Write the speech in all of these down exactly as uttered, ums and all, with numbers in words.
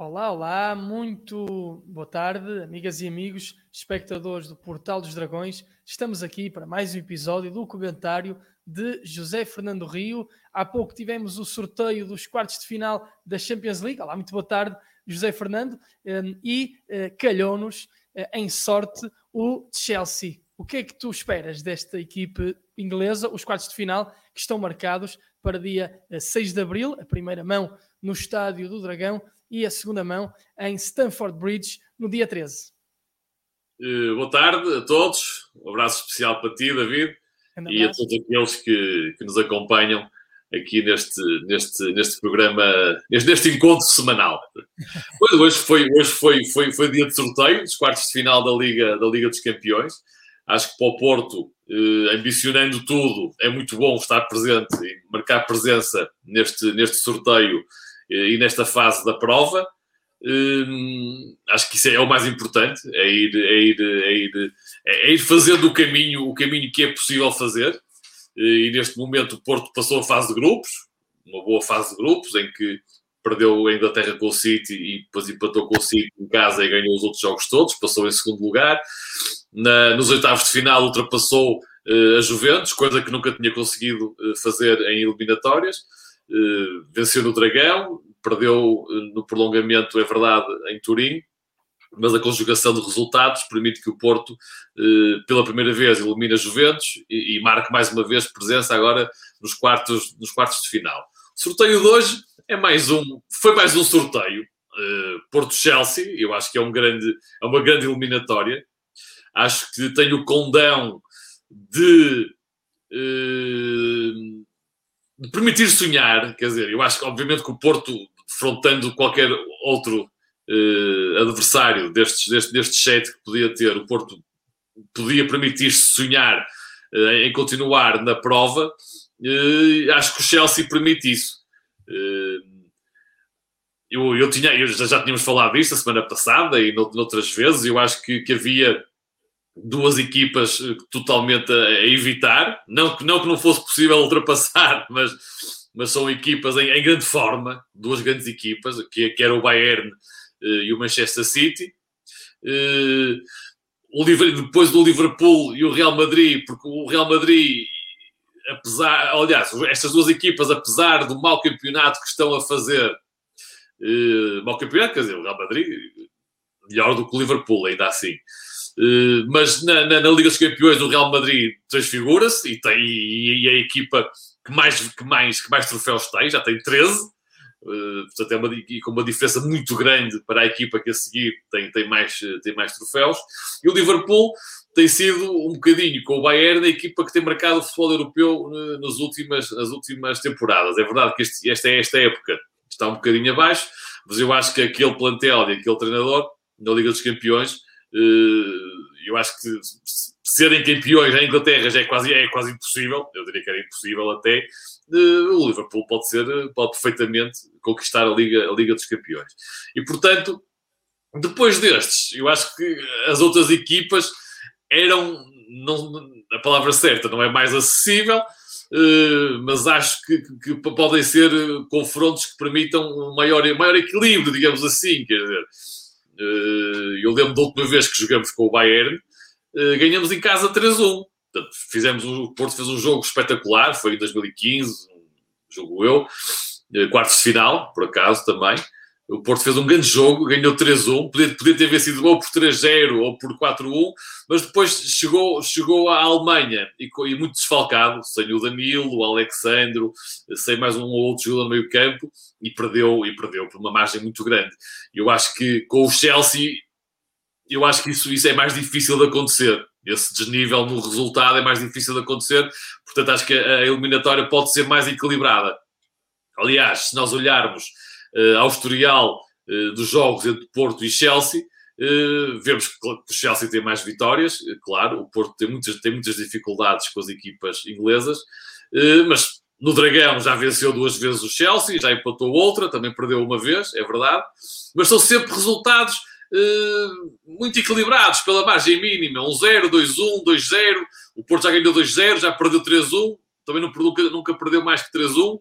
Olá, olá, muito boa tarde, amigas e amigos, espectadores do Portal dos Dragões. Estamos aqui para mais um episódio do comentário de José Fernando Rio. Há pouco tivemos o sorteio dos quartos de final da Champions League. Olá, muito boa tarde, José Fernando. E calhou-nos em sorte o Chelsea. O que é que tu esperas desta equipe inglesa? Os quartos de final que estão marcados para dia seis de abril, a primeira mão no Estádio do Dragão e a segunda mão em Stamford Bridge no dia treze. Uh, boa tarde a todos, um abraço especial para ti, David, um e a todos aqueles que, que nos acompanham aqui neste, neste, neste programa, neste, neste encontro semanal. Pois, hoje foi, hoje foi, foi, foi dia de sorteio dos quartos de final da Liga, da Liga dos Campeões. Acho que para o Porto, eh, ambicionando tudo, é muito bom estar presente e marcar presença neste, neste sorteio eh, e nesta fase da prova. Eh, acho que isso é o mais importante, é ir, é ir, é ir, é ir fazendo o caminho, o caminho que é possível fazer. Eh, e neste momento o Porto passou a fase de grupos, uma boa fase de grupos, em que perdeu a Inglaterra com o City e depois empatou com o City em casa e ganhou os outros jogos todos, passou em segundo lugar. Na, nos oitavos de final ultrapassou uh, a Juventus, coisa que nunca tinha conseguido uh, fazer em eliminatórias. Uh, venceu no Dragão, perdeu uh, no prolongamento, é verdade, em Turim, mas a conjugação de resultados permite que o Porto, uh, pela primeira vez, elimine a Juventus e, e marque mais uma vez presença agora nos quartos, nos quartos de final. O sorteio de hoje é mais um, foi mais um sorteio. Uh, Porto-Chelsea, eu acho que é, um grande, é uma grande eliminatória. Acho que tem o condão de, uh, de permitir sonhar. Quer dizer, eu acho que, obviamente, que o Porto, defrontando qualquer outro uh, adversário destes, destes, destes sete que podia ter, o Porto podia permitir-se sonhar uh, em continuar na prova. Uh, acho que o Chelsea permite isso. Uh, eu, eu, tinha, eu já, já tínhamos falado disto a semana passada e noutras vezes. Eu acho que, que havia duas equipas totalmente a, a evitar, não que, não que não fosse possível ultrapassar, mas, mas são equipas em, em grande forma, duas grandes equipas, que, que era o Bayern uh, e o Manchester City. Uh, o, depois do Liverpool e o Real Madrid, porque o Real Madrid, apesar, aliás, estas duas equipas, apesar do mau campeonato que estão a fazer, uh, mau campeonato, quer dizer, o Real Madrid melhor do que o Liverpool, ainda assim. Uh, mas na, na, na Liga dos Campeões o Real Madrid transfigura-se e, tem, e, e é a equipa que mais, que, mais, que mais troféus tem, já tem treze, uh, portanto é uma, e com uma diferença muito grande para a equipa que a seguir tem, tem, mais, tem mais troféus. E o Liverpool tem sido um bocadinho com o Bayern a equipa que tem marcado o futebol europeu uh, nas, últimas, nas últimas temporadas. É verdade que este, esta, esta época está um bocadinho abaixo, mas eu acho que aquele plantel e aquele treinador na Liga dos Campeões, eu acho que serem campeões na Inglaterra já é quase, é quase impossível, eu diria que era impossível até. O Liverpool pode ser, pode perfeitamente conquistar a Liga, a Liga dos Campeões. E, portanto, depois destes, eu acho que as outras equipas eram, não, a palavra certa não é mais acessível, mas acho que, que podem ser confrontos que permitam um maior, maior equilíbrio, digamos assim, quer dizer. Eu lembro da última vez que jogamos com o Bayern, ganhamos em casa três a um. Portanto, fizemos um, o Porto fez um jogo espetacular, foi em dois mil e quinze, um jogo eu, quartos de final, por acaso, também. O Porto fez um grande jogo, ganhou três a um, podia, podia ter vencido ou por três a zero ou por quatro a um, mas depois chegou, chegou à Alemanha e, e muito desfalcado, sem o Danilo, o Alexandro, sem mais um ou outro jogador no meio campo, e perdeu, e perdeu por uma margem muito grande. Eu acho que com o Chelsea, eu acho que isso, isso é mais difícil de acontecer. Esse desnível no resultado é mais difícil de acontecer, portanto acho que a eliminatória pode ser mais equilibrada. Aliás, se nós olharmos Uh, ao historial uh, dos jogos entre Porto e Chelsea, uh, vemos que o Chelsea tem mais vitórias, uh, claro, o Porto tem muitas, tem muitas dificuldades com as equipas inglesas, uh, mas no Dragão já venceu duas vezes o Chelsea, já empatou outra, também perdeu uma vez, é verdade, mas são sempre resultados uh, muito equilibrados, pela margem mínima, um zero, dois a um, dois a zero, o Porto já ganhou dois a zero, já perdeu três a um, também não, nunca, nunca perdeu mais que três a um.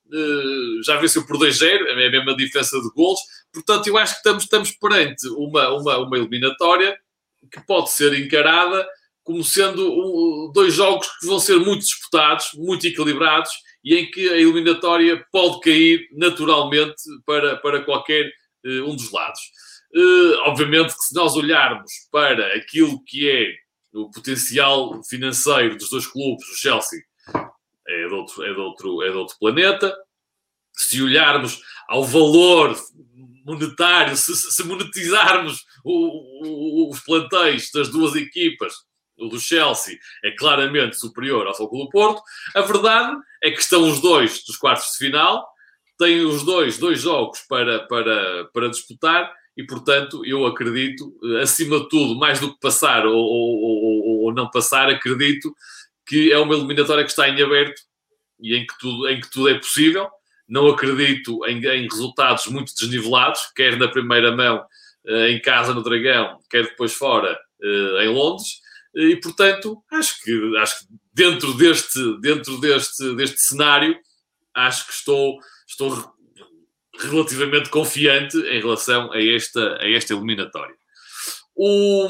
uh, já venceu por dois zero, é a mesma diferença de golos. Portanto, eu acho que estamos, estamos perante uma, uma, uma eliminatória que pode ser encarada como sendo um, dois jogos que vão ser muito disputados, muito equilibrados, e em que a eliminatória pode cair naturalmente para, para qualquer uh, um dos lados. Uh, obviamente que se nós olharmos para aquilo que é o potencial financeiro dos dois clubes, o Chelsea é de outro, é de outro, é de outro planeta. Se olharmos ao valor monetário, se, se monetizarmos o, o, os plantéis das duas equipas, o do Chelsea é claramente superior ao Futebol Clube do Porto. A verdade é que estão os dois dos quartos de final, têm os dois dois jogos para, para, para disputar e, portanto, eu acredito, acima de tudo, mais do que passar ou, ou, ou, ou não passar, acredito que é uma eliminatória que está em aberto e em que tudo, em que tudo é possível. Não acredito em, em resultados muito desnivelados, quer na primeira mão, em casa no Dragão, quer depois fora, em Londres. E, portanto, acho que, acho que dentro, deste, dentro deste, deste cenário, acho que estou, estou relativamente confiante em relação a esta, a esta eliminatória. O,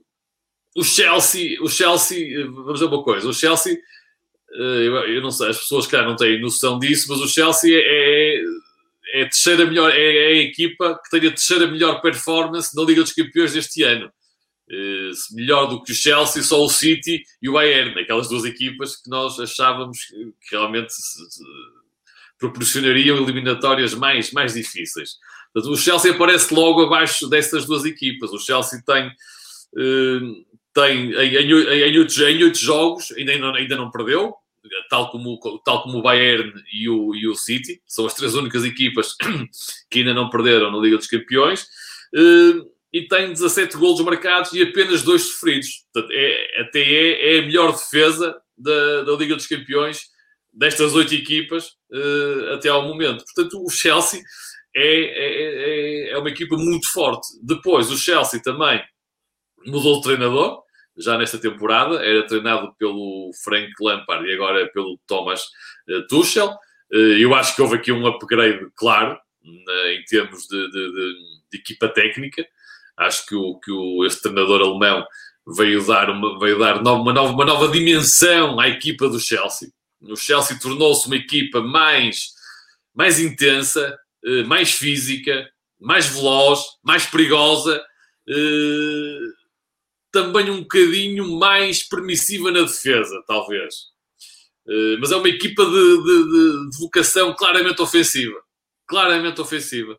o Chelsea, o Chelsea, vamos ver uma coisa, o Chelsea, eu, eu não sei, as pessoas que não têm noção disso, mas o Chelsea é, é, a terceira melhor, é, é a equipa que tem a terceira melhor performance na Liga dos Campeões deste ano. Uh, melhor do que o Chelsea, só o City e o Bayern, aquelas duas equipas que nós achávamos que, que realmente se, se, proporcionariam eliminatórias mais, mais difíceis. Portanto, o Chelsea aparece logo abaixo dessas duas equipas. O Chelsea tem, uh, tem em, em, em, oito, em oito jogos, ainda não, ainda não perdeu, tal como, tal como o Bayern e o, e o City, são as três únicas equipas que ainda não perderam na Liga dos Campeões. Uh, E tem dezassete golos marcados e apenas dois sofridos. Portanto, é, até é, é a melhor defesa da, da Liga dos Campeões destas oito equipas uh, até ao momento. Portanto, o Chelsea é, é, é uma equipa muito forte. Depois, o Chelsea também mudou de treinador, já nesta temporada. Era treinado pelo Frank Lampard e agora pelo Thomas uh, Tuchel. Uh, eu acho que houve aqui um upgrade claro uh, em termos de, de, de, de equipa técnica. Acho que, o, que o, este treinador alemão veio dar, uma, veio dar uma, nova, uma nova dimensão à equipa do Chelsea. O Chelsea tornou-se uma equipa mais, mais intensa, mais física, mais veloz, mais perigosa, eh, também um bocadinho mais permissiva na defesa, talvez. Eh, mas é uma equipa de, de, de, de vocação claramente ofensiva. Claramente ofensiva.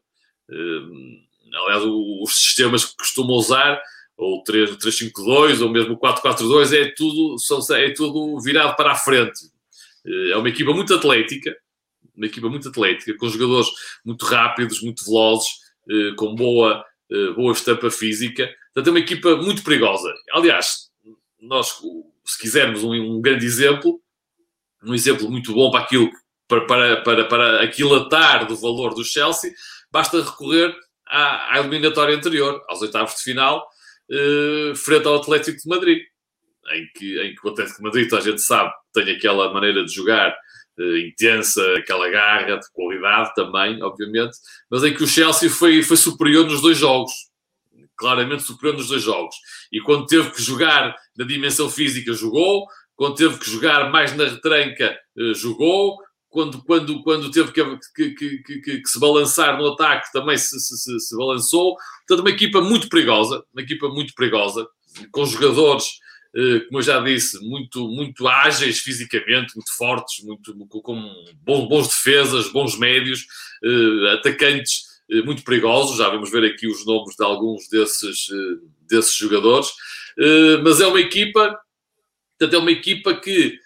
Eh, Aliás, os sistemas que costumam usar, ou o três cinco dois, ou mesmo o quatro quatro dois, é tudo, é tudo virado para a frente. É uma equipa muito atlética, uma equipa muito atlética, com jogadores muito rápidos, muito velozes, com boa, boa estampa física. Portanto, é uma equipa muito perigosa. Aliás, nós, se quisermos um, um grande exemplo, um exemplo muito bom para aquilo, para, para, para, para aquilatar do valor do Chelsea, basta recorrer à, à eliminatória anterior, aos oitavos de final, uh, frente ao Atlético de Madrid, em que, em que o Atlético de Madrid, toda a gente sabe, tem aquela maneira de jogar uh, intensa, aquela garra de qualidade também, obviamente, mas em que o Chelsea foi, foi superior nos dois jogos, claramente superior nos dois jogos. E quando teve que jogar na dimensão física, jogou. Quando teve que jogar mais na retranca, uh, jogou. Quando, quando, quando teve que, que, que, que, que se balançar no ataque, também se, se, se, se balançou. Portanto, uma equipa muito perigosa, uma equipa muito perigosa, com jogadores, uh, como eu já disse, muito, muito ágeis fisicamente, muito fortes, muito, com bons, bons defesas, bons médios, uh, atacantes uh, muito perigosos. Já vamos ver aqui os nomes de alguns desses, uh, desses jogadores. Uh, mas é uma equipa, portanto, é uma equipa que,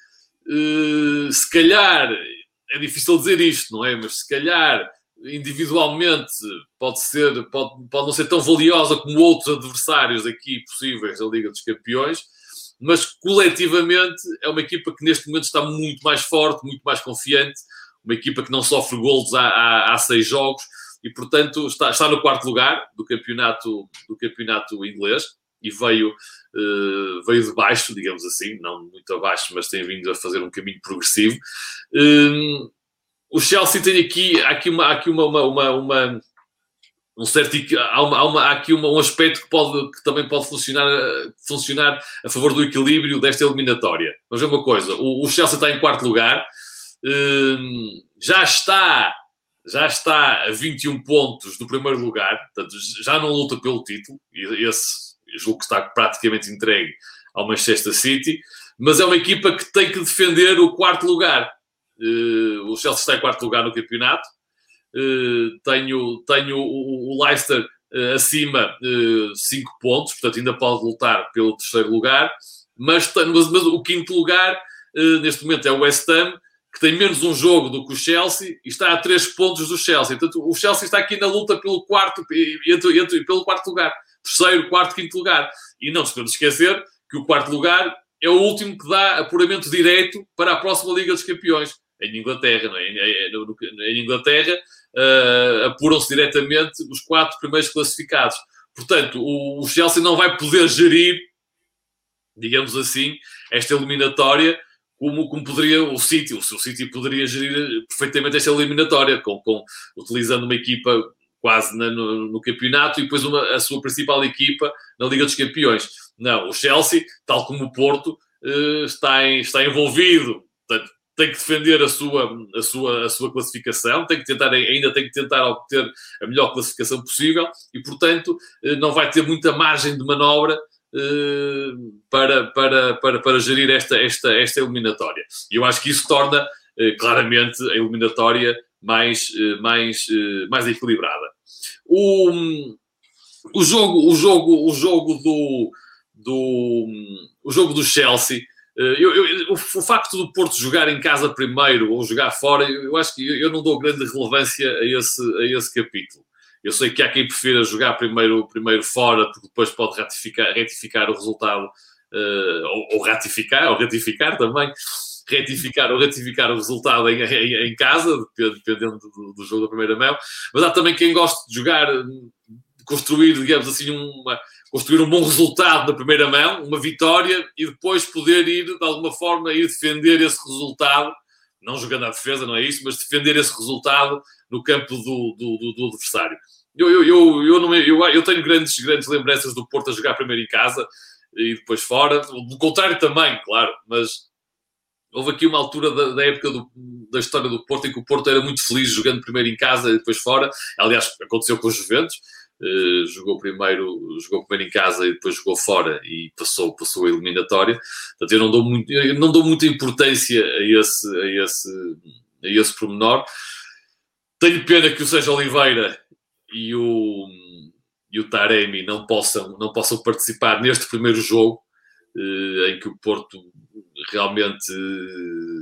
uh, se calhar, é difícil dizer isto, não é? Mas se calhar, individualmente, pode ser, pode, pode não ser tão valiosa como outros adversários aqui possíveis da Liga dos Campeões, mas coletivamente é uma equipa que neste momento está muito mais forte, muito mais confiante, uma equipa que não sofre golos há, há, há seis jogos e, portanto, está, está no quarto lugar do campeonato, do campeonato inglês e veio, uh, veio de baixo, digamos assim, não muito abaixo, mas tem vindo a fazer um caminho progressivo. Uh, o Chelsea tem aqui, há aqui, uma, há aqui uma, uma, uma, uma um certo, há, uma, há, uma, há aqui uma, um aspecto que, pode, que também pode funcionar, funcionar a favor do equilíbrio desta eliminatória. Vamos ver uma coisa, o, o Chelsea está em quarto lugar, hum, já está já está a vinte e um pontos do primeiro lugar, portanto, já não luta pelo título, e esse julgo que está praticamente entregue ao Manchester City, mas é uma equipa que tem que defender o quarto lugar. Uh, o Chelsea está em quarto lugar no campeonato, uh, tenho, tenho o, o Leicester uh, acima uh, cinco pontos, portanto ainda pode lutar pelo terceiro lugar, mas, mas, mas o quinto lugar uh, neste momento é o West Ham, que tem menos um jogo do que o Chelsea e está a três pontos do Chelsea. Portanto, o Chelsea está aqui na luta pelo quarto, entre, entre, pelo quarto lugar. Terceiro, quarto, quinto lugar. E não se pode esquecer que o quarto lugar é o último que dá apuramento direto para a próxima Liga dos Campeões. Em Inglaterra, não é? Em Inglaterra uh, apuram-se diretamente os quatro primeiros classificados. Portanto, o, o Chelsea não vai poder gerir, digamos assim, esta eliminatória Como, como poderia o City. O seu City poderia gerir perfeitamente esta eliminatória, com, com, utilizando uma equipa quase na, no, no campeonato e depois uma, a sua principal equipa na Liga dos Campeões. Não, o Chelsea, tal como o Porto, eh, está, em, está envolvido, portanto, tem que defender a sua, a, sua, a sua classificação, tem que tentar, ainda tem que tentar obter a melhor classificação possível e, portanto, eh, não vai ter muita margem de manobra Uh, para, para, para, para gerir esta, esta, esta eliminatória. E eu acho que isso torna uh, claramente a eliminatória mais, uh, mais, uh, mais equilibrada. O, o jogo, o jogo, o jogo do, do, o jogo do Chelsea, uh, eu, eu, o, o facto do Porto jogar em casa primeiro ou jogar fora, eu, eu acho que eu, eu não dou grande relevância a esse, a esse capítulo. Eu sei que há quem prefira jogar primeiro, primeiro fora, porque depois pode ratificar, retificar o resultado, uh, ou, ou ratificar, ou ratificar também, retificar ou ratificar o resultado em, em, em casa, dependendo do, do jogo da primeira mão. Mas há também quem gosta de jogar, de construir, digamos assim, uma, construir um bom resultado na primeira mão, uma vitória, e depois poder ir, de alguma forma, ir defender esse resultado, não jogando à defesa, não é isso, mas defender esse resultado no campo do, do, do, do adversário. Eu, eu, eu, eu, não, eu, eu tenho grandes, grandes lembranças do Porto a jogar primeiro em casa e depois fora. Do contrário também, claro, mas houve aqui uma altura da, da época do, da história do Porto em que o Porto era muito feliz jogando primeiro em casa e depois fora. Aliás, aconteceu com os Juventus. Uh, jogou, primeiro, jogou primeiro em casa e depois jogou fora e passou, passou a eliminatória. Portanto, eu não dou, muito, eu não dou muita importância a esse, a esse, a esse pormenor. Tenho pena que o Sérgio Oliveira e o, e o Taremi não possam, não possam participar neste primeiro jogo, eh, em que o Porto realmente eh,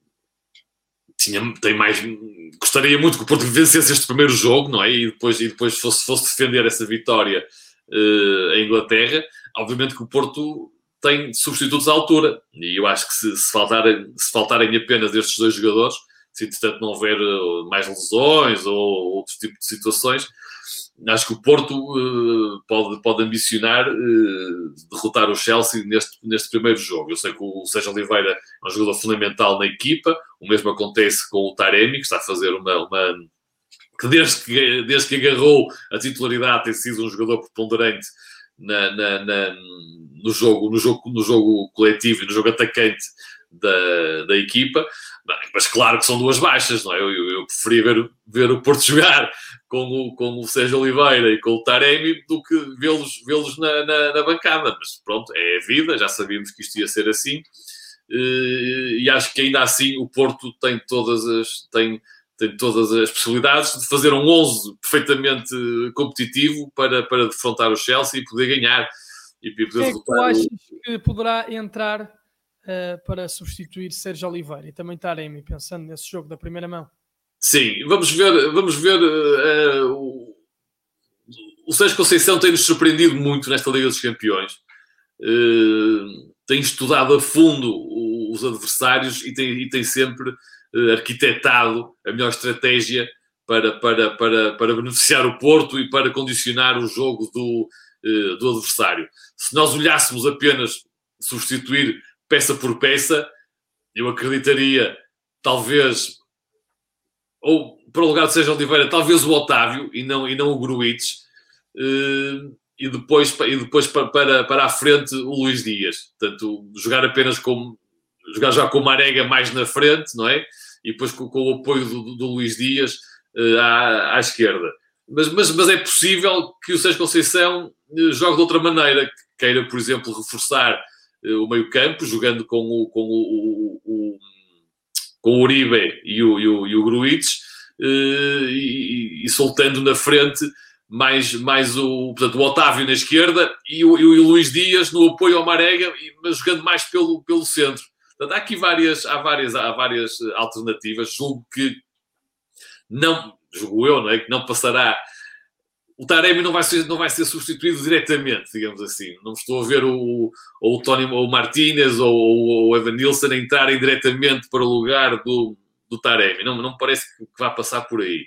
tinha, tem mais... Gostaria muito que o Porto vencesse este primeiro jogo, não é? E depois, e depois fosse, fosse defender essa vitória eh, em Inglaterra. Obviamente que o Porto tem substitutos à altura. E eu acho que se, se, faltarem, se faltarem apenas estes dois jogadores, se entretanto não houver mais lesões ou outro tipo de situações, acho que o Porto uh, pode, pode ambicionar uh, derrotar o Chelsea neste, neste primeiro jogo. Eu sei que o Sérgio Oliveira é um jogador fundamental na equipa, o mesmo acontece com o Taremi, que está a fazer uma... uma que desde que, desde que agarrou a titularidade tem sido um jogador preponderante na, na, na, no, jogo, no, jogo, no jogo coletivo e no jogo atacante da, da equipa. Mas claro que são duas baixas, não é? Eu, eu, eu preferia ver, ver o Porto jogar com o, com o Sérgio Oliveira e com o Taremi do que vê-los, vê-los na, na, na bancada. Mas pronto, é a vida, já sabíamos que isto ia ser assim. E acho que ainda assim o Porto tem todas as, tem, tem todas as possibilidades de fazer um onze perfeitamente competitivo para, para defrontar o Chelsea e poder ganhar. E poder Quem é que tu achas que poderá entrar Uh, para substituir Sérgio Oliveira e também Taremi, pensando nesse jogo da primeira mão? Sim, vamos ver, vamos ver uh, o, o Sérgio Conceição tem-nos surpreendido muito nesta Liga dos Campeões, uh, tem estudado a fundo os adversários e tem, e tem sempre uh, arquitetado a melhor estratégia para, para, para, para beneficiar o Porto e para condicionar o jogo do, uh, do adversário. Se nós olhássemos apenas substituir peça por peça, eu acreditaria, talvez, ou para o lugar de Sérgio Oliveira, talvez o Otávio e não, e não o Gruitch, uh, e depois, e depois para, para, para a frente o Luís Dias. Portanto, jogar apenas com, jogar já com o Marega mais na frente, não é? E depois com, com o apoio do, do Luís Dias uh, à, à esquerda. Mas, mas, mas é possível que o Sérgio Conceição uh, jogue de outra maneira, que queira, por exemplo, reforçar uh, o meio-campo, jogando com o, com o, o, o, com o Uribe e o, e o, e o Gruitch, uh, e, e soltando na frente mais, mais o, portanto, o Otávio na esquerda e o, e o Luís Dias no apoio ao Marega, mas jogando mais pelo, pelo centro. Portanto, há aqui várias, há várias, há várias alternativas. Julgo que não, julgo eu, não é? Que não passará. O Taremi não vai ser, não vai ser substituído diretamente, digamos assim. Não estou a ver o, o Tony ou o Martínez ou, ou o Evan Nilsson entrarem diretamente para o lugar do, do Taremi. Não, não me parece que vá passar por aí.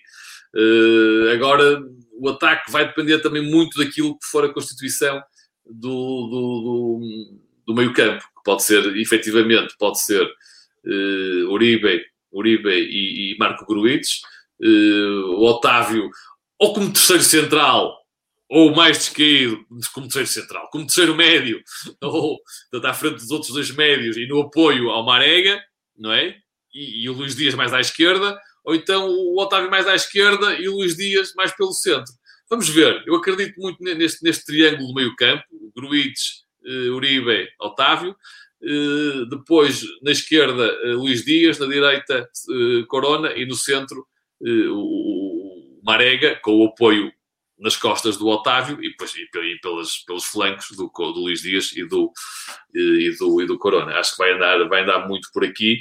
Uh, agora, o ataque vai depender também muito daquilo que for a constituição do, do, do, do meio-campo, que pode ser, efetivamente, pode ser uh, Uribe, Uribe e, e Marco Gruitch, uh, o Otávio, ou como terceiro central, ou mais descaído, como terceiro central, como terceiro médio, ou portanto, à frente dos outros dois médios e no apoio ao Marega, não é? E, e o Luís Dias mais à esquerda, ou então o Otávio mais à esquerda e o Luís Dias mais pelo centro. Vamos ver. Eu acredito muito neste, neste triângulo do meio-campo. Gruitch, uh, Uribe, Otávio. Uh, depois, na esquerda, uh, Luís Dias. Na direita, uh, Corona. E no centro, uh, o, o Marega, com o apoio nas costas do Otávio e, depois, e, e pelas, pelos flancos do, do Luís Dias e do, e, do, e do Corona. Acho que vai andar, vai andar muito por aqui.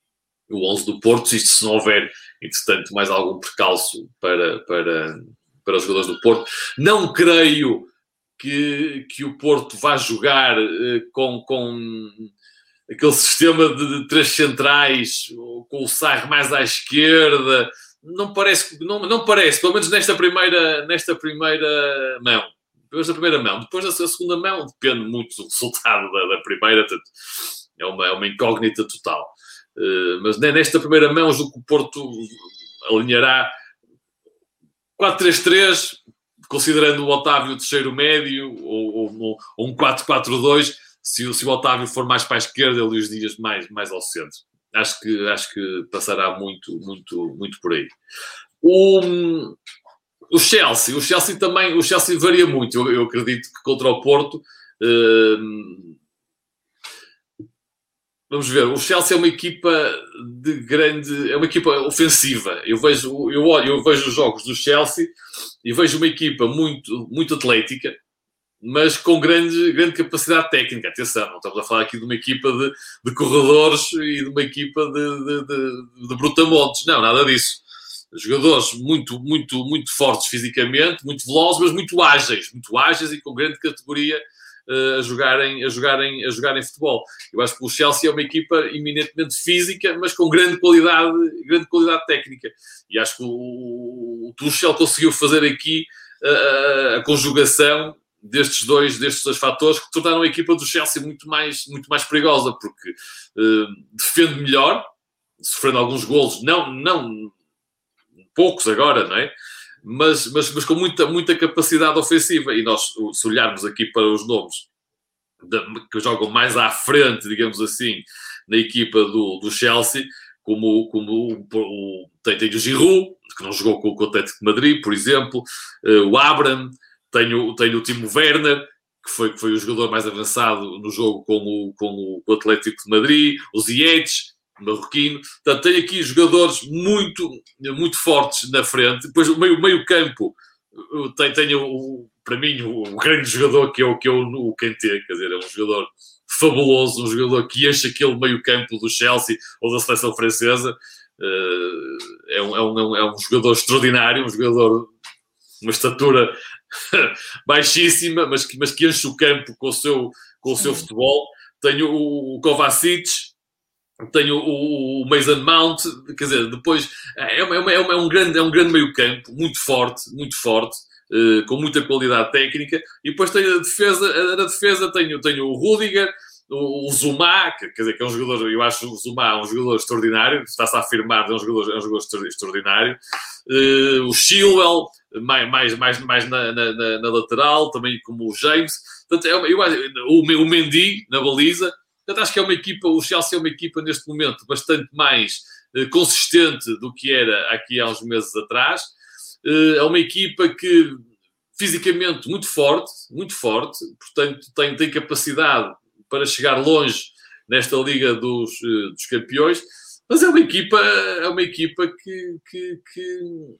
O onze do Porto, se isto se não houver, entretanto, mais algum percalço para, para, para os jogadores do Porto. Não creio que, que o Porto vá jogar uh, com, com aquele sistema de, de três centrais, com o Sarri mais à esquerda. Não parece, não, não parece, pelo menos nesta primeira, nesta primeira mão. Depois da primeira mão. Depois da segunda mão, depende muito do resultado da, da primeira. Portanto, é uma, é uma incógnita total. Uh, mas nesta primeira mão, julgo que o Porto alinhará quatro três três, considerando o Otávio terceiro médio, ou, ou, ou um quatro quatro dois, se, se o Otávio for mais para a esquerda e o Luís Dias mais, mais ao centro. Acho que, acho que passará muito, muito, muito por aí. O, o Chelsea, o Chelsea também, o Chelsea varia muito. Eu, eu acredito que contra o Porto... Uh, Vamos ver, o Chelsea é uma equipa de grande... É uma equipa ofensiva. Eu vejo, eu olho, eu vejo os jogos do Chelsea e vejo uma equipa muito, muito atlética, mas com grande, grande capacidade técnica. Atenção, não estamos a falar aqui de uma equipa de, de corredores e de uma equipa de, de, de, de brutamontes. Não, nada disso. Jogadores muito, muito, muito fortes fisicamente, muito velozes, mas muito ágeis. Muito ágeis e com grande categoria a jogarem, a, jogarem, a jogarem futebol. Eu acho que o Chelsea é uma equipa eminentemente física, mas com grande qualidade, grande qualidade técnica. E acho que o, o Tuchel conseguiu fazer aqui a, a conjugação destes dois, destes dois fatores que tornaram a equipa do Chelsea muito mais, muito mais perigosa, porque uh, defende melhor, sofrendo alguns golos, não, não poucos agora, não é? Mas, mas, mas com muita, muita capacidade ofensiva. E nós, se olharmos aqui para os nomes de, que jogam mais à frente, digamos assim, na equipa do, do Chelsea, como, como o, o, tem, tem o Giroud, que não jogou com, com o Atlético de Madrid, por exemplo, uh, o Abraham, tenho, tenho o Timo Werner, que foi, que foi o jogador mais avançado no jogo com o, com o, com o Atlético de Madrid, o Ziyech, marroquino. Portanto, tem aqui jogadores muito, muito fortes na frente. Depois, o meio, meio campo, tem, tem o, para mim, o, o grande jogador que é o, que é o, o Kanté. Quer dizer, é um jogador fabuloso, um jogador que enche aquele meio campo do Chelsea ou da seleção francesa. É um, é um, é um jogador extraordinário, um jogador, uma estatura baixíssima, mas que, mas que enche o campo com o seu, com o seu futebol. Tenho o, o Kovacic, tenho o, o Mason Mount, quer dizer, depois é, uma, é, uma, é, um, grande, é um grande meio campo, muito forte, muito forte, uh, com muita qualidade técnica, e depois tenho a defesa, a, a defesa tenho, tenho o Rudiger, o, o Zuma, que, quer dizer, que é um jogador, eu acho o Zuma um jogador extraordinário, está-se a afirmar, é um jogador, é um jogador extraordinário. Uh, o Chilwell, mais, mais, mais, mais na, na, na lateral, também como o James. Portanto, é uma, eu, o, o Mendy na baliza. Portanto, acho que é uma equipa, o Chelsea é uma equipa neste momento bastante mais uh, consistente do que era aqui há uns meses atrás. Uh, é uma equipa que fisicamente muito forte, muito forte, portanto tem, tem capacidade para chegar longe nesta Liga dos, uh, dos Campeões, mas é uma equipa, é uma equipa que, que, que,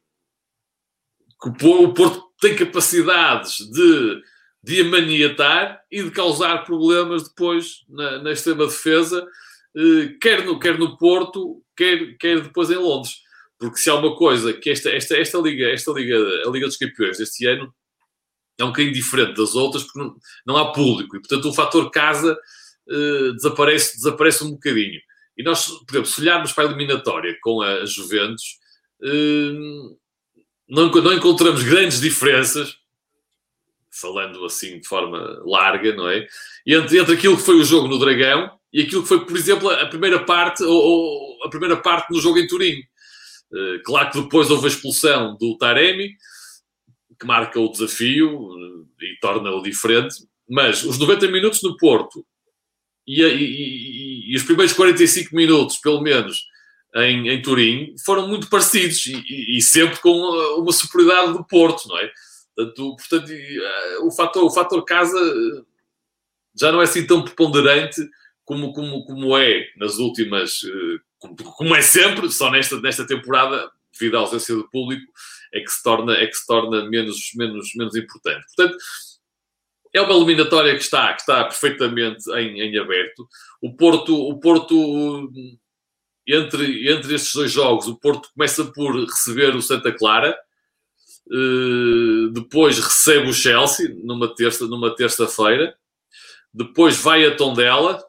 que o Porto tem capacidades de, de amaniatar e de causar problemas depois na, na extrema defesa, uh, quer, no, quer no Porto, quer, quer depois em Londres. Porque se há uma coisa que esta, esta, esta, Liga, esta Liga, a Liga dos Campeões deste ano, é um bocadinho diferente das outras, porque não, não há público. E, portanto, o fator casa uh, desaparece, desaparece um bocadinho. E nós, por exemplo, se olharmos para a eliminatória com a Juventus, uh, não, não encontramos grandes diferenças, falando assim de forma larga, não é? Entre, entre aquilo que foi o jogo no Dragão e aquilo que foi, por exemplo, a primeira parte, ou, ou a primeira parte no jogo em Turim. Uh, claro que depois houve a expulsão do Taremi, que marca o desafio uh, e torna-o diferente, mas os noventa minutos no Porto e, e, e, e os primeiros quarenta e cinco minutos, pelo menos, em, em Turim, foram muito parecidos e, e, e sempre com uma superioridade do Porto, não é? Portanto, portanto uh, o, fator, o fator casa uh, já não é assim tão preponderante como, como, como é nas últimas... Uh, como é sempre, só nesta, nesta temporada, devido à ausência do público, é que se torna, é que se torna menos, menos, menos importante. Portanto, é uma eliminatória que está, que está perfeitamente em, em aberto. O Porto, o Porto entre, entre estes dois jogos, o Porto começa por receber o Santa Clara, uh, depois recebe o Chelsea, numa, terça, numa terça-feira, depois vai a Tondela,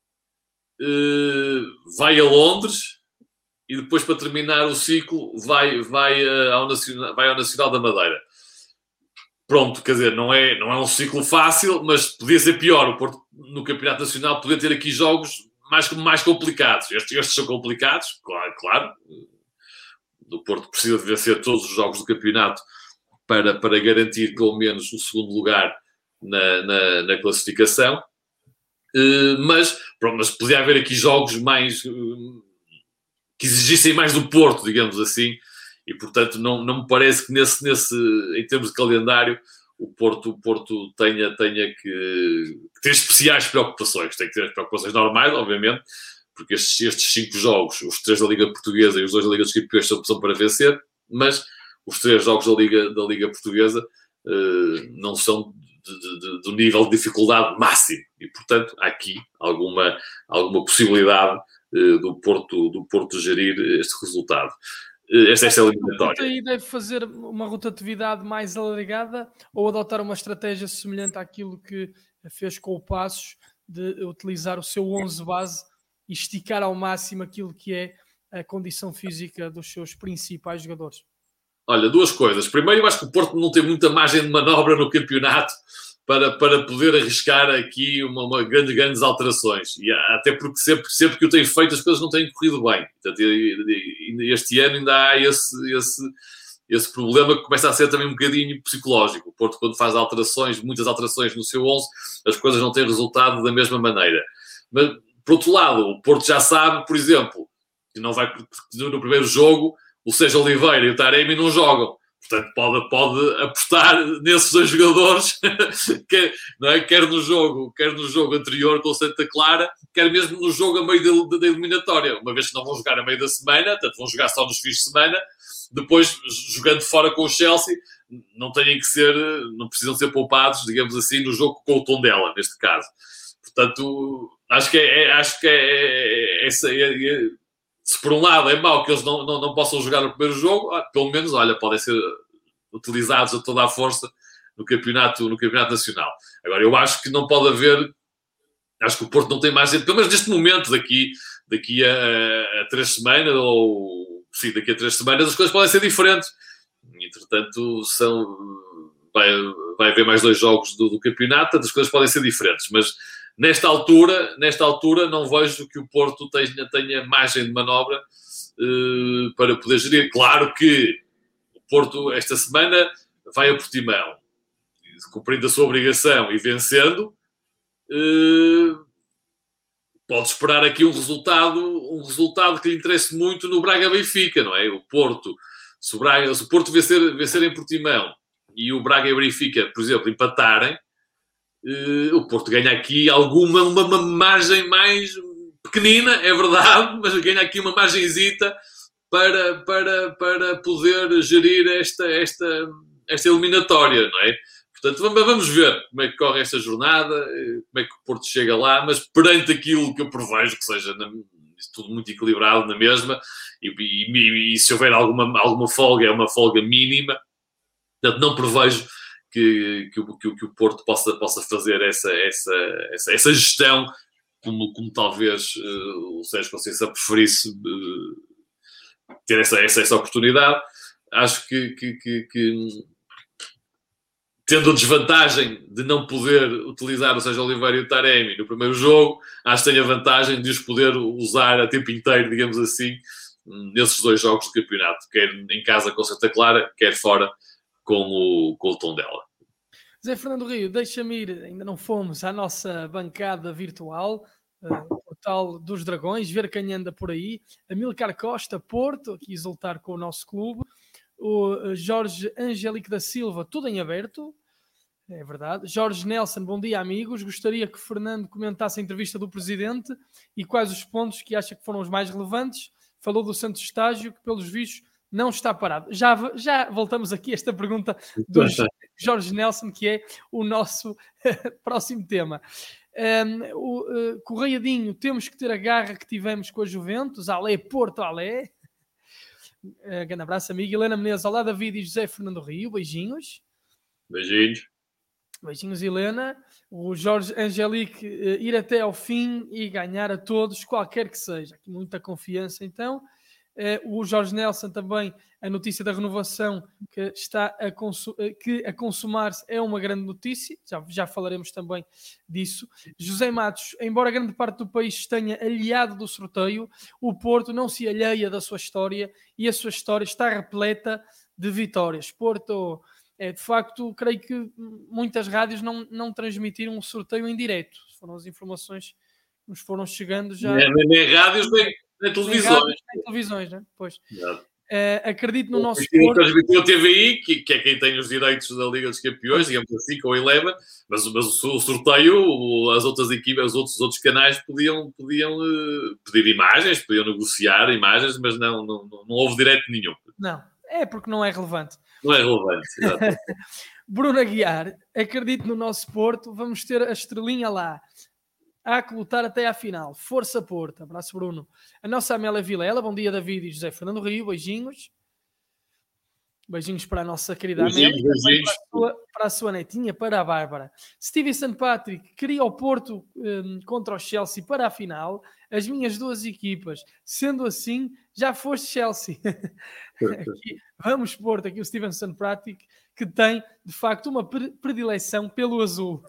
Uh, vai a Londres e depois, para terminar o ciclo, vai, vai, uh, ao, Nacional, vai ao Nacional da Madeira. Pronto, quer dizer, não é, não é um ciclo fácil, mas podia ser pior. O Porto, no Campeonato Nacional, podia ter aqui jogos mais, mais complicados. Estes, estes são complicados, claro, claro. O Porto precisa de vencer todos os jogos do campeonato para, para garantir pelo menos o segundo lugar na, na, na classificação. Uh, mas, pronto, mas podia haver aqui jogos mais uh, que exigissem mais do Porto, digamos assim, e portanto não, não me parece que nesse, nesse, em termos de calendário o Porto, o Porto tenha, tenha que, que ter especiais preocupações. Tem que ter as preocupações normais, obviamente, porque estes, estes cinco jogos, os três da Liga Portuguesa e os dois da Liga dos Campeões, são, são para vencer, mas os três jogos da Liga, da Liga Portuguesa uh, não são De, de, do nível de dificuldade máximo e, portanto, há aqui alguma, alguma possibilidade uh, do, Porto, do Porto gerir este resultado. Uh, esta, esta é a eliminatória. Aí deve fazer uma rotatividade mais alargada ou adotar uma estratégia semelhante àquilo que fez com o Passos, de utilizar o seu onze base e esticar ao máximo aquilo que é a condição física dos seus principais jogadores. Olha, duas coisas. Primeiro, eu acho que o Porto não tem muita margem de manobra no campeonato para, para poder arriscar aqui uma, uma grande, grandes alterações. E até porque sempre, sempre que o tem feito, as coisas não têm corrido bem. Portanto, este ano ainda há esse, esse, esse problema que começa a ser também um bocadinho psicológico. O Porto, quando faz alterações, muitas alterações no seu onze, as coisas não têm resultado da mesma maneira. Mas, por outro lado, o Porto já sabe, por exemplo, que não vai no primeiro jogo o Sérgio Oliveira e o Taremi não jogam. Portanto, pode, pode apostar nesses dois jogadores, quer, não é? quer, no jogo, quer no jogo anterior com o Santa Clara, quer mesmo no jogo a meio da, da eliminatória. Uma vez que não vão jogar a meio da semana, portanto, vão jogar só nos fins de semana, depois, jogando fora com o Chelsea, não têm que ser, não precisam ser poupados, digamos assim, no jogo com o Tondela, neste caso. Portanto, acho que é, é, acho que é, é, é, é, é se por um lado é mau que eles não, não, não possam jogar no primeiro jogo, pelo menos, olha, podem ser utilizados a toda a força no campeonato, no campeonato nacional. Agora, eu acho que não pode haver, acho que o Porto não tem mais, pelo menos neste momento, daqui, daqui a, a três semanas, ou sim, daqui a três semanas, as coisas podem ser diferentes. Entretanto, são, vai, vai haver mais dois jogos do, do campeonato, as coisas podem ser diferentes, mas nesta altura, nesta altura não vejo que o Porto tenha, tenha margem de manobra uh, para poder gerir. Claro que o Porto, esta semana, vai a Portimão, cumprindo a sua obrigação e vencendo, uh, pode esperar aqui um resultado, um resultado que lhe interesse muito no Braga-Benfica, não é? O Porto, se o, Braga, se o Porto vencer, vencer em Portimão e o Braga e o Benfica, por exemplo, empatarem, Uh, o Porto ganha aqui alguma uma, uma margem mais pequenina, é verdade, mas ganha aqui uma margenzita para, para, para poder gerir esta, esta, esta eliminatória, não é? Portanto, vamos, vamos ver como é que corre esta jornada, como é que o Porto chega lá, mas perante aquilo que eu prevejo, que seja na, tudo muito equilibrado na mesma, e, e, e se houver alguma, alguma folga, é uma folga mínima, portanto, não prevejo Que, que, que, que o Porto possa, possa fazer essa, essa, essa, essa gestão como, como talvez uh, o Sérgio Conceição preferisse uh, ter essa, essa, essa oportunidade. Acho que, que, que, que tendo a desvantagem de não poder utilizar o Sérgio Oliveira e o Taremi no primeiro jogo, acho que tem a vantagem de os poder usar a tempo inteiro, digamos assim, nesses dois jogos de campeonato, quer em casa com Santa Clara, quer fora com o, com o Tondela. Zé Fernando Rio, deixa-me ir, ainda não fomos à nossa bancada virtual, uh, o portal dos Dragões, ver quem anda por aí. Amílcar Costa, Porto, aqui exultar com o nosso clube. O uh, Jorge Angélico da Silva, tudo em aberto, é verdade. Jorge Nelson, bom dia amigos, gostaria que Fernando comentasse a entrevista do Presidente e quais os pontos que acha que foram os mais relevantes. Falou do Santos Estágio, que pelos vistos não está parado. Já, já voltamos aqui a esta pergunta do Jorge Nelson, que é o nosso próximo tema. Um, o uh, Correiadinho, temos que ter a garra que tivemos com a Juventus. Alé, Porto, alé. Uh, grande abraço, amigo. Helena Menezes, olá, David e José Fernando Rio. Beijinhos. Beijinhos. Beijinhos, Helena. O Jorge Angelique, uh, ir até ao fim e ganhar a todos, qualquer que seja. Aqui muita confiança, então. Uh, o Jorge Nelson também, a notícia da renovação que está a, consu- que a consumar-se é uma grande notícia, já, já falaremos também disso. José Matos, embora grande parte do país tenha aliado do sorteio, o Porto não se alheia da sua história e a sua história está repleta de vitórias. Porto, é, de facto, creio que muitas rádios não, não transmitiram um sorteio em direto. Foram as informações que nos foram chegando já. Nem, nem rádios, nem... Nem televisões. Nem televisões, né? Pois. Uh, acredito no nosso Porto. Transmitiu a T V I, que, que é quem tem os direitos da Liga dos Campeões, digamos assim, com o Eleven, mas, mas o sorteio, as outras equipas, os outros, os outros canais podiam, podiam uh, pedir imagens, podiam negociar imagens, mas não, não, não, não houve direito nenhum. Não, é porque não é relevante. Não é relevante, exatamente. Bruno Aguiar, acredito no nosso Porto, vamos ter a estrelinha lá. Há que lutar até à final. Força Porto. Abraço, Bruno. A nossa Amélia Vilela. Bom dia, David e José Fernando Rio. Beijinhos. Beijinhos para a nossa querida beijinhos, Amélia. Beijinhos. Para, a sua, para a sua netinha, para a Bárbara. Stevie Saint Patrick queria o Porto um, contra o Chelsea para a final. As minhas duas equipas. Sendo assim, já foste Chelsea. Aqui, vamos Porto. Aqui o Steven Saint Patrick, que tem, de facto, uma predileção pelo azul.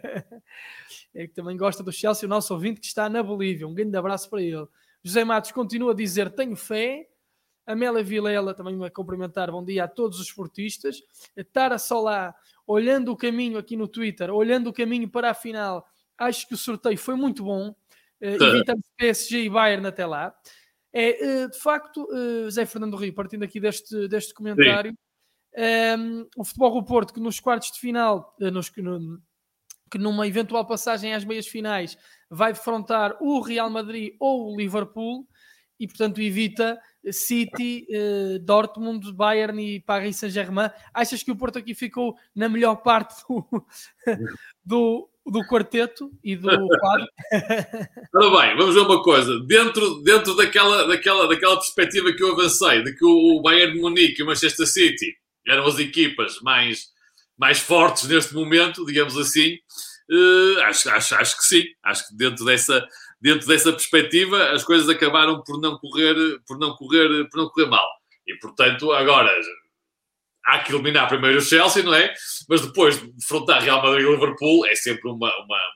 É que também gosta do Chelsea, o nosso ouvinte que está na Bolívia. Um grande abraço para ele. José Matos continua a dizer, tenho fé. Amélia Vilela também vai cumprimentar, bom dia a todos os esportistas. Tara Solá, olhando o caminho aqui no Twitter, olhando o caminho para a final, acho que o sorteio foi muito bom. Uh, evitamos P S G e Bayern até lá. É, uh, de facto, uh, José Fernando Rio, partindo aqui deste, deste comentário, um, o Futebol do Porto, que nos quartos de final, uh, nos, no, que numa eventual passagem às meias finais vai defrontar o Real Madrid ou o Liverpool e, portanto, evita City, eh, Dortmund, Bayern e Paris Saint-Germain. Achas que o Porto aqui ficou na melhor parte do, do, do quarteto e do quadro? Ora bem, vamos ver uma coisa. Dentro, dentro daquela, daquela, daquela perspectiva que eu avancei, de que o Bayern de Munique e o Manchester City eram as equipas mais... mais fortes neste momento, digamos assim, uh, acho, acho, acho que sim. Acho que dentro dessa, dentro dessa perspectiva as coisas acabaram por não correr, por não correr, por não correr mal. E, portanto, agora há que eliminar primeiro o Chelsea, não é? Mas depois de defrontar Real Madrid e Liverpool é sempre uma, uma, uma, uma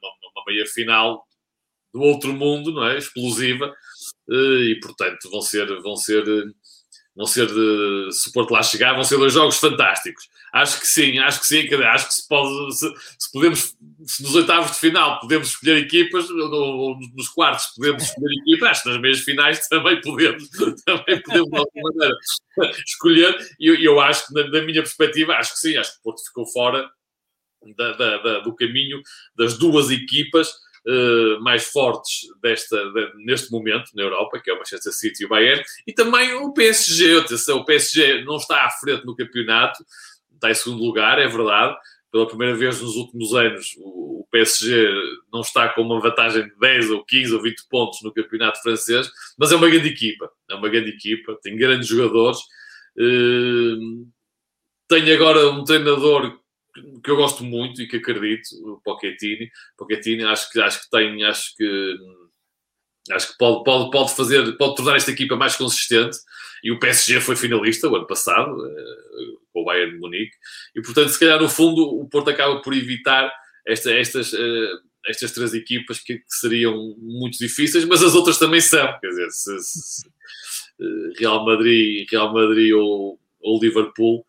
uma meia-final do outro mundo, não é? Explosiva, e portanto vão ser, vão ser, vão ser de, se o Porto lá chegar, vão ser dois jogos fantásticos. Acho que sim, acho que sim, acho que se pode, se, se podemos, se nos oitavos de final podemos escolher equipas, ou nos quartos podemos escolher equipas, acho que nas meias finais também podemos, também podemos de alguma maneira escolher, e eu, eu acho que, na, na minha perspectiva, acho que sim, acho que o Porto ficou fora da, da, da, do caminho das duas equipas Uh, mais fortes desta, de, neste momento na Europa, que é o Manchester City e o Bayern, e também o P S G. Atenção, o P S G não está à frente no campeonato, está em segundo lugar, é verdade. Pela primeira vez nos últimos anos, o, o P S G não está com uma vantagem de dez ou quinze ou vinte pontos no campeonato francês, mas é uma grande equipa, é uma grande equipa, tem grandes jogadores. Uh, tem agora um treinador que eu gosto muito e que acredito, o Pochettino. Pochettino acho que acho que tem, acho que acho que pode, pode, pode fazer, pode tornar esta equipa mais consistente, e o P S G foi finalista o ano passado com o Bayern de Munique, e portanto se calhar no fundo o Porto acaba por evitar esta, estas, estas três equipas que, que seriam muito difíceis, mas as outras também são, quer dizer, se, se, se Real Madrid, Real Madrid ou, ou Liverpool.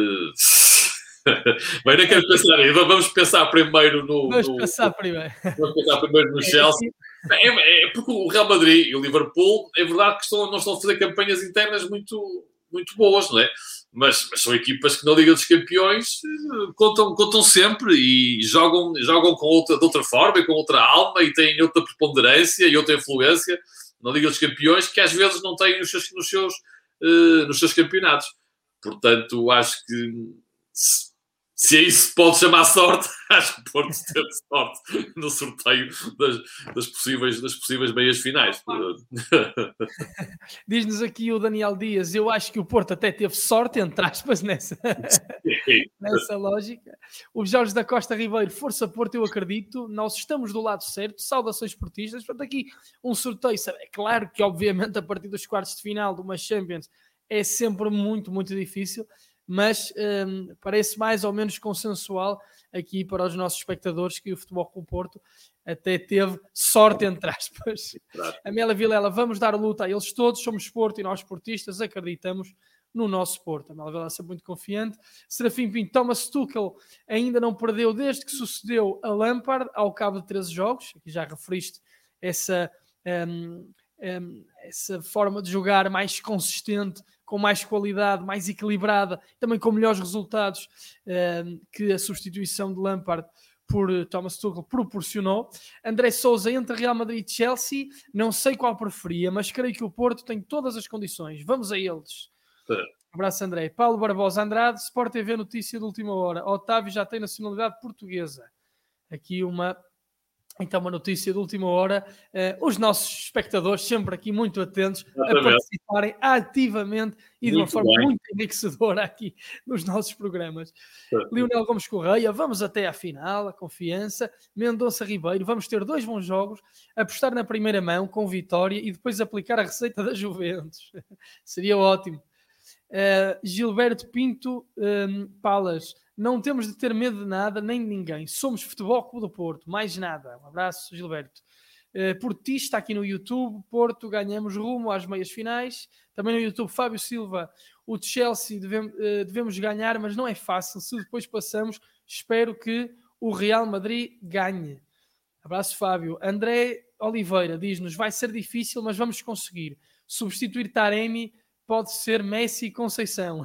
Bem, não quero pensar aí. Vamos pensar primeiro no... Vamos no, pensar primeiro. Vamos pensar primeiro no Chelsea. É, é porque o Real Madrid e o Liverpool, é verdade que estão, não estão a fazer campanhas internas muito, muito boas, não é? Mas, mas são equipas que na Liga dos Campeões contam, contam sempre e jogam, jogam com outra, de outra forma e com outra alma, e têm outra preponderância e outra influência na Liga dos Campeões que às vezes não têm nos seus, nos seus, uh, nos seus campeonatos. Portanto, acho que... Se, Se é isso que pode chamar sorte, acho que o Porto teve sorte no sorteio das, das, possíveis, das possíveis meias finais. Diz-nos aqui o Daniel Dias, eu acho que o Porto até teve sorte, entre aspas, nessa, nessa lógica. O Jorge da Costa Ribeiro, força Porto, eu acredito, nós estamos do lado certo, saudações portistas. Portanto, aqui um sorteio, é claro que obviamente a partir dos quartos de final de uma Champions é sempre muito, muito difícil, mas um, parece mais ou menos consensual aqui para os nossos espectadores que o Futebol Clube Porto até teve sorte, entre aspas. Claro. Amélia Vilela, vamos dar luta a eles todos, somos Porto e nós portistas acreditamos no nosso Porto. A Amélia Vilela é sempre muito confiante. Serafim Pinto, Thomas Tuchel ainda não perdeu desde que sucedeu a Lampard ao cabo de treze jogos. Aqui já referiste essa, um, um, essa forma de jogar mais consistente, com mais qualidade, mais equilibrada, também com melhores resultados uh, que a substituição de Lampard por uh, Thomas Tuchel proporcionou. André Sousa, entre Real Madrid e Chelsea, não sei qual preferia, mas creio que o Porto tem todas as condições. Vamos a eles. É. Abraço, André. Paulo Barbosa Andrade, Sport T V, notícia de última hora. Otávio já tem nacionalidade portuguesa. Aqui uma... Então, uma notícia de última hora. Uh, os nossos espectadores, sempre aqui muito atentos, Exatamente. a participarem ativamente e de muito uma forma bem. muito enriquecedora aqui nos nossos programas. Sim. Lionel Gomes Correia, vamos até à final, a confiança. Mendonça Ribeiro, vamos ter dois bons jogos, apostar na primeira mão com vitória e depois aplicar a receita da Juventus. Seria ótimo. Uh, Gilberto Pinto um, Palas, não temos de ter medo de nada nem de ninguém, somos Futebol Clube do Porto, mais nada. Um abraço, Gilberto. uh, Portista aqui no YouTube, Porto, ganhamos rumo às meias finais. Também no YouTube, Fábio Silva, o Chelsea devemos, uh, devemos ganhar, mas não é fácil, se depois passamos, espero que o Real Madrid ganhe. Abraço, Fábio. André Oliveira diz-nos, vai ser difícil, mas vamos conseguir. Substituir Taremi pode ser Messi e Conceição.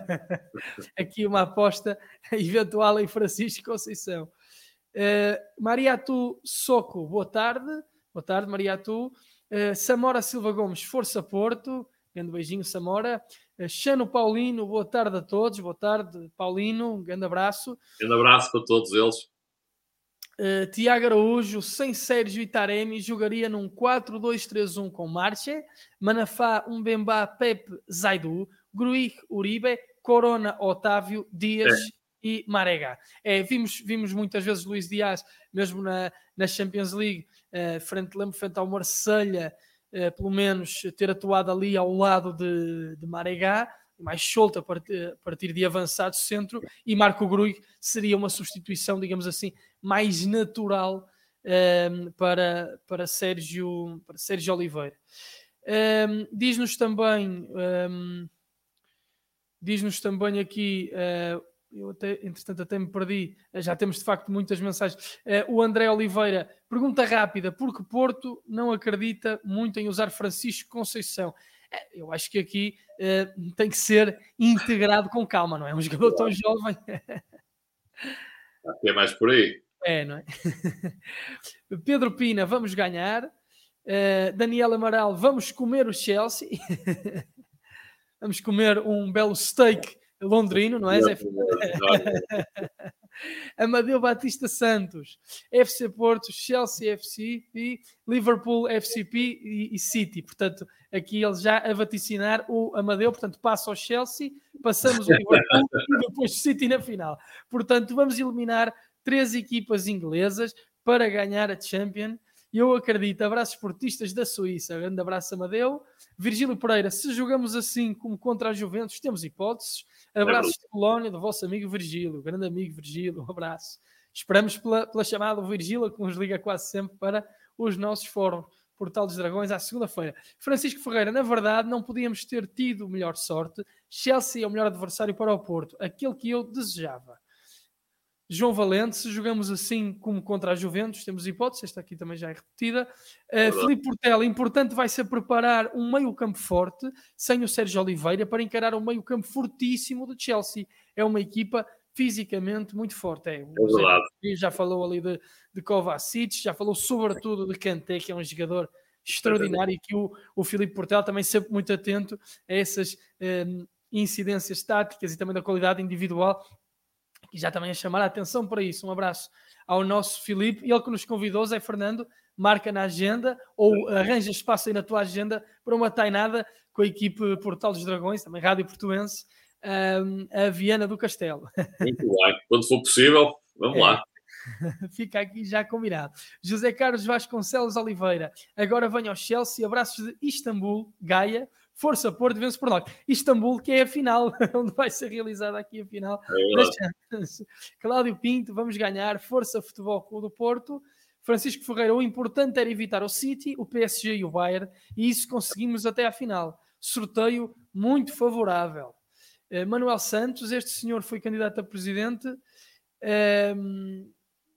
Aqui uma aposta eventual em Francisco Conceição. Uh, Mariatu Soco, boa tarde. Boa tarde, Mariatu. Uh, Samora Silva Gomes, Força Porto. Grande beijinho, Samora. Uh, Chano Paulino, boa tarde a todos. Boa tarde, Paulino. Um grande abraço. Grande abraço para todos eles. Uh, Tiago Araújo, sem Sérgio e Taremi, jogaria num quatro dois três um com Marche, Manafá, Mbemba, Pepe, Zaidu, Gruig, Uribe, Corona, Otávio, Dias é. e Marega. É, vimos, vimos muitas vezes Luís Dias, mesmo na, na Champions League, uh, frente, lembro, frente ao Marselha, uh, pelo menos ter atuado ali ao lado de, de Marega, mais solto a partir, a partir de avançado centro, e Marco Gruig seria uma substituição, digamos assim, mais natural um, para, para, Sérgio, para Sérgio Oliveira. Um, diz-nos também um, diz-nos também aqui uh, eu até, entretanto até me perdi, já temos de facto muitas mensagens. Uh, o André Oliveira, pergunta rápida, por que Porto não acredita muito em usar Francisco Conceição? Uh, eu acho que aqui uh, tem que ser integrado com calma, não é? Um jogador tão jovem. É mais por aí. É, não é? Pedro Pina, vamos ganhar. Uh, Daniel Amaral, vamos comer o Chelsea. Vamos comer um belo steak londrino, não é, Zé? Amadeu Batista Santos, F C Porto, Chelsea F C P, Liverpool F C P e, e City. Portanto, aqui ele já a vaticinar o Amadeu, portanto, passa ao Chelsea, passamos o Liverpool e depois City na final. Portanto, vamos eliminar três equipas inglesas para ganhar a Champions. Eu acredito, abraços portistas da Suíça, grande abraço Amadeu. Virgílio Pereira, se jogamos assim como contra a Juventus, temos hipóteses. Abraços de Colónia, do vosso amigo Virgílio, grande amigo Virgílio, um abraço. Esperamos pela, pela chamada do Virgílio, que nos liga quase sempre para os nossos fóruns. Portal dos Dragões, à segunda-feira. Francisco Ferreira, na verdade, não podíamos ter tido melhor sorte. Chelsea é o melhor adversário para o Porto, aquele que eu desejava. João Valente, se jogamos assim como contra a Juventus, temos hipótese, esta aqui também já é repetida. Uh, Filipe Portela, importante vai ser preparar um meio-campo forte, sem o Sérgio Oliveira, para encarar um meio-campo fortíssimo do Chelsea. É uma equipa fisicamente muito forte. É, o Zé já falou ali de, de Kovacic, já falou sobretudo de Kanté, que é um jogador extraordinário, e que o, o Filipe Portela também sempre muito atento a essas um, incidências táticas e também da qualidade individual, e já também a chamar a atenção para isso. Um abraço ao nosso Filipe, ele que nos convidou, Zé Fernando, marca na agenda ou arranja espaço aí na tua agenda para uma tainada com a equipe Portal dos Dragões, também Rádio Portuense, um, a Viana do Castelo. Muito bem, quando for possível, vamos é. lá. Fica aqui já combinado. José Carlos Vasconcelos Oliveira, agora venho ao Chelsea, abraços de Istambul, Gaia, Força Porto, vence por nós. Istambul, que é a final, onde vai ser realizada aqui a final é da Champions. Cláudio Pinto, vamos ganhar. Força Futebol Clube do Porto. Francisco Ferreira, o importante era evitar o City, o P S G e o Bayern, e isso conseguimos até à final. Sorteio muito favorável. Uh, Manuel Santos, este senhor foi candidato a presidente. Uh,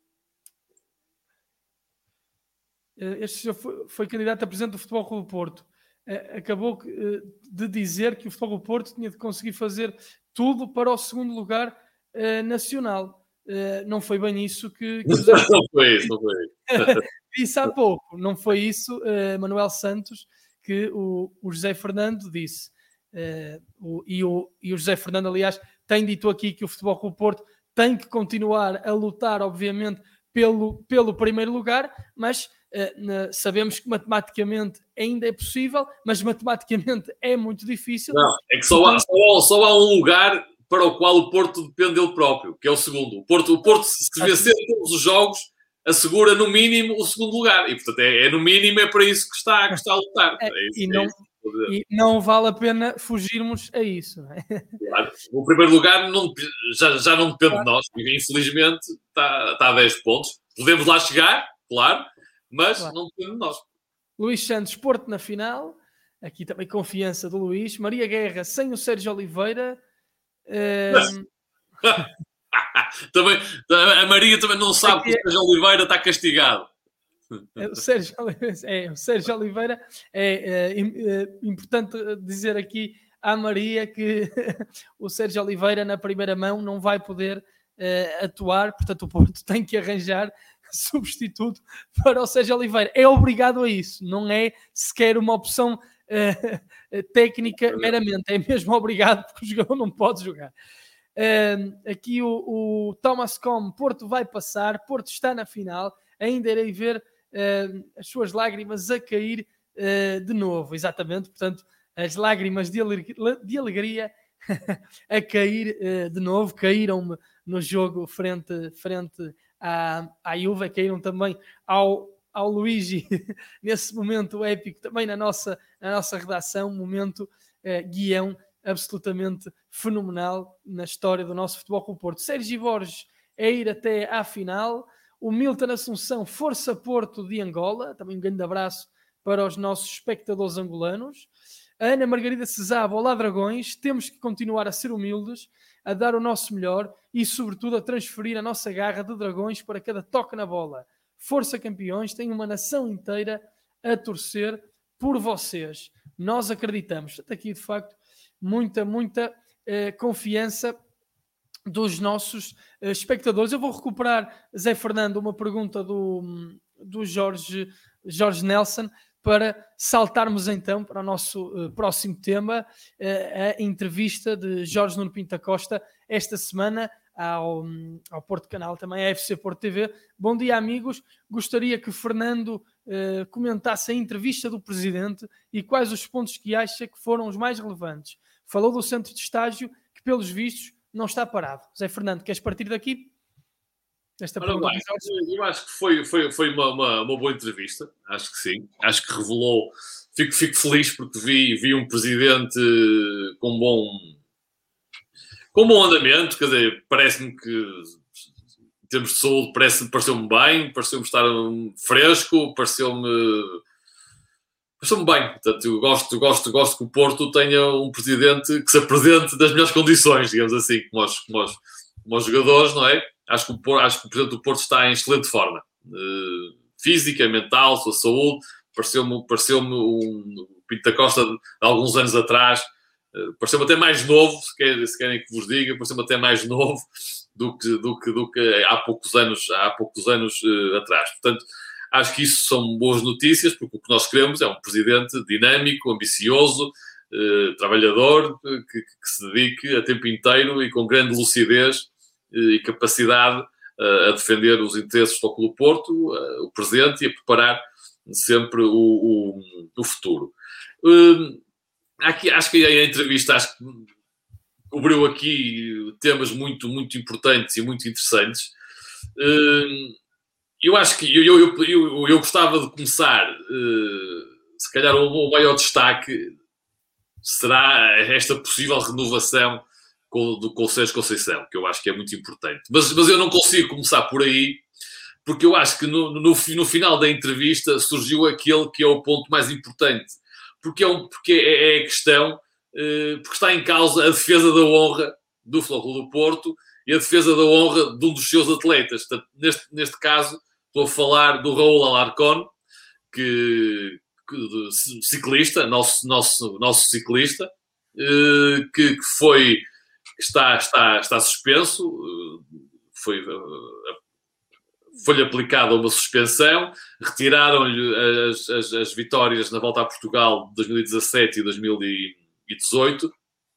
este senhor foi, foi candidato a presidente do Futebol Clube do Porto. Acabou de dizer que o Futebol do Porto tinha de conseguir fazer tudo para o segundo lugar uh, nacional. Uh, não foi bem isso que... que os... não foi isso, não foi isso. Disse há pouco. Não foi isso, uh, Manuel Santos, que o, o José Fernando disse. Uh, o, e, o, e o José Fernando, aliás, tem dito aqui que o Futebol do Porto tem que continuar a lutar, obviamente, pelo, pelo primeiro lugar, mas... Uh, sabemos que matematicamente ainda é possível, mas matematicamente é muito difícil. Não, é que só há, só, há, só há um lugar para o qual o Porto depende dele próprio, que é o segundo. O Porto, o Porto se vencer todos os jogos, assegura no mínimo o segundo lugar. E, portanto, é, é no mínimo, é para isso que está, que está a lutar. É, é isso, e, não, é isso e não vale a pena fugirmos a isso. Não é? Claro. O primeiro lugar não, já, já não depende claro. de nós. Infelizmente, está, está a dez pontos. Podemos lá chegar, claro, mas claro. não depende de nós. Luís Santos, Porto na final. Aqui também confiança do Luís. Maria Guerra, sem o Sérgio Oliveira. Um... também, a Maria também não sabe que o Sérgio Oliveira está castigado. O Sérgio, é, o Sérgio Oliveira é, é, é importante dizer aqui à Maria que o Sérgio Oliveira na primeira mão não vai poder uh, atuar, portanto o Porto tem que arranjar substituto para o Sérgio Oliveira. É obrigado a isso, não é sequer uma opção uh, técnica meramente, é mesmo obrigado porque o jogador não pode jogar. Uh, aqui o, o Thomas Com, Porto vai passar, Porto está na final, ainda irei ver uh, as suas lágrimas a cair uh, de novo, exatamente, portanto as lágrimas de, aleg- de alegria a cair uh, de novo, caíram-me no jogo frente, frente à, à Juve, caíram também ao, ao Luigi nesse momento épico, também na nossa, na nossa redação, momento uh, guião absolutamente fenomenal na história do nosso Futebol Clube do Porto. Sérgio Borges é ir até à final. o Milton Assunção, Força Porto de Angola, também um grande abraço para os nossos espectadores angolanos. A Ana Margarida Cesaba, olá Dragões, temos que continuar a ser humildes, a dar o nosso melhor e sobretudo a transferir a nossa garra de dragões para cada toque na bola. Força campeões, tem uma nação inteira a torcer por vocês. Nós acreditamos. Aqui de facto muita, muita eh, confiança dos nossos uh, espectadores. Eu vou recuperar, Zé Fernando, uma pergunta do, do Jorge, Jorge Nelson, para saltarmos então para o nosso uh, próximo tema, uh, a entrevista de Jorge Nuno Pinto da Costa, esta semana ao, ao Porto Canal, também à F C Porto T V. Bom dia, amigos. Gostaria que Fernando uh, comentasse a entrevista do Presidente e quais os pontos que acha que foram os mais relevantes. Falou do centro de estágio, que pelos vistos não está parado. Zé Fernando, queres partir daqui? Esta Ora, bem, eu acho que foi, foi, foi uma, uma, uma boa entrevista. Acho que sim. Acho que revelou... Fico, fico feliz porque vi, vi um presidente com bom, com bom andamento. Quer dizer, parece-me que, em termos de saúde, parece, pareceu-me bem. Pareceu-me estar fresco. Pareceu-me... Pareceu-me bem. Portanto, eu gosto, gosto, gosto que o Porto tenha um presidente que se apresente das melhores condições, digamos assim, como os, como os, como os jogadores, não é? Acho que, o Porto, acho que o presidente do Porto está em excelente forma. Uh, física, mental, sua saúde. Pareceu-me, pareceu-me um Pinto da Costa de, de alguns anos atrás. Uh, pareceu-me até mais novo, se querem, se querem que vos diga, pareceu-me até mais novo do que, do que, do que há poucos anos, há poucos anos uh, atrás. Portanto, acho que isso são boas notícias, porque o que nós queremos é um presidente dinâmico, ambicioso, eh, trabalhador, que, que se dedique a tempo inteiro e com grande lucidez eh, e capacidade eh, a defender os interesses do Clube do Porto, eh, o presente e a preparar sempre o, o, o futuro. Eh, aqui, acho que a entrevista acho que cobriu aqui temas muito, muito importantes e muito interessantes. Eh, Eu acho que eu, eu, eu, eu gostava de começar, uh, se calhar o, o maior destaque será esta possível renovação com, do Conselho de Conceição, que eu acho que é muito importante. Mas, mas eu não consigo começar por aí, porque eu acho que no, no, no final da entrevista surgiu aquele que é o ponto mais importante, porque é, um, porque é, é a questão, uh, porque está em causa a defesa da honra do Futebol Clube do Porto e a defesa da honra de um dos seus atletas. Portanto, neste, neste caso, estou a falar do Raúl Alarcón, que, que ciclista, nosso, nosso, nosso ciclista, que, que foi, está, está, está suspenso, foi, foi-lhe aplicada uma suspensão, retiraram-lhe as, as, as vitórias na Volta a Portugal de dois mil e dezassete e dois mil e dezoito,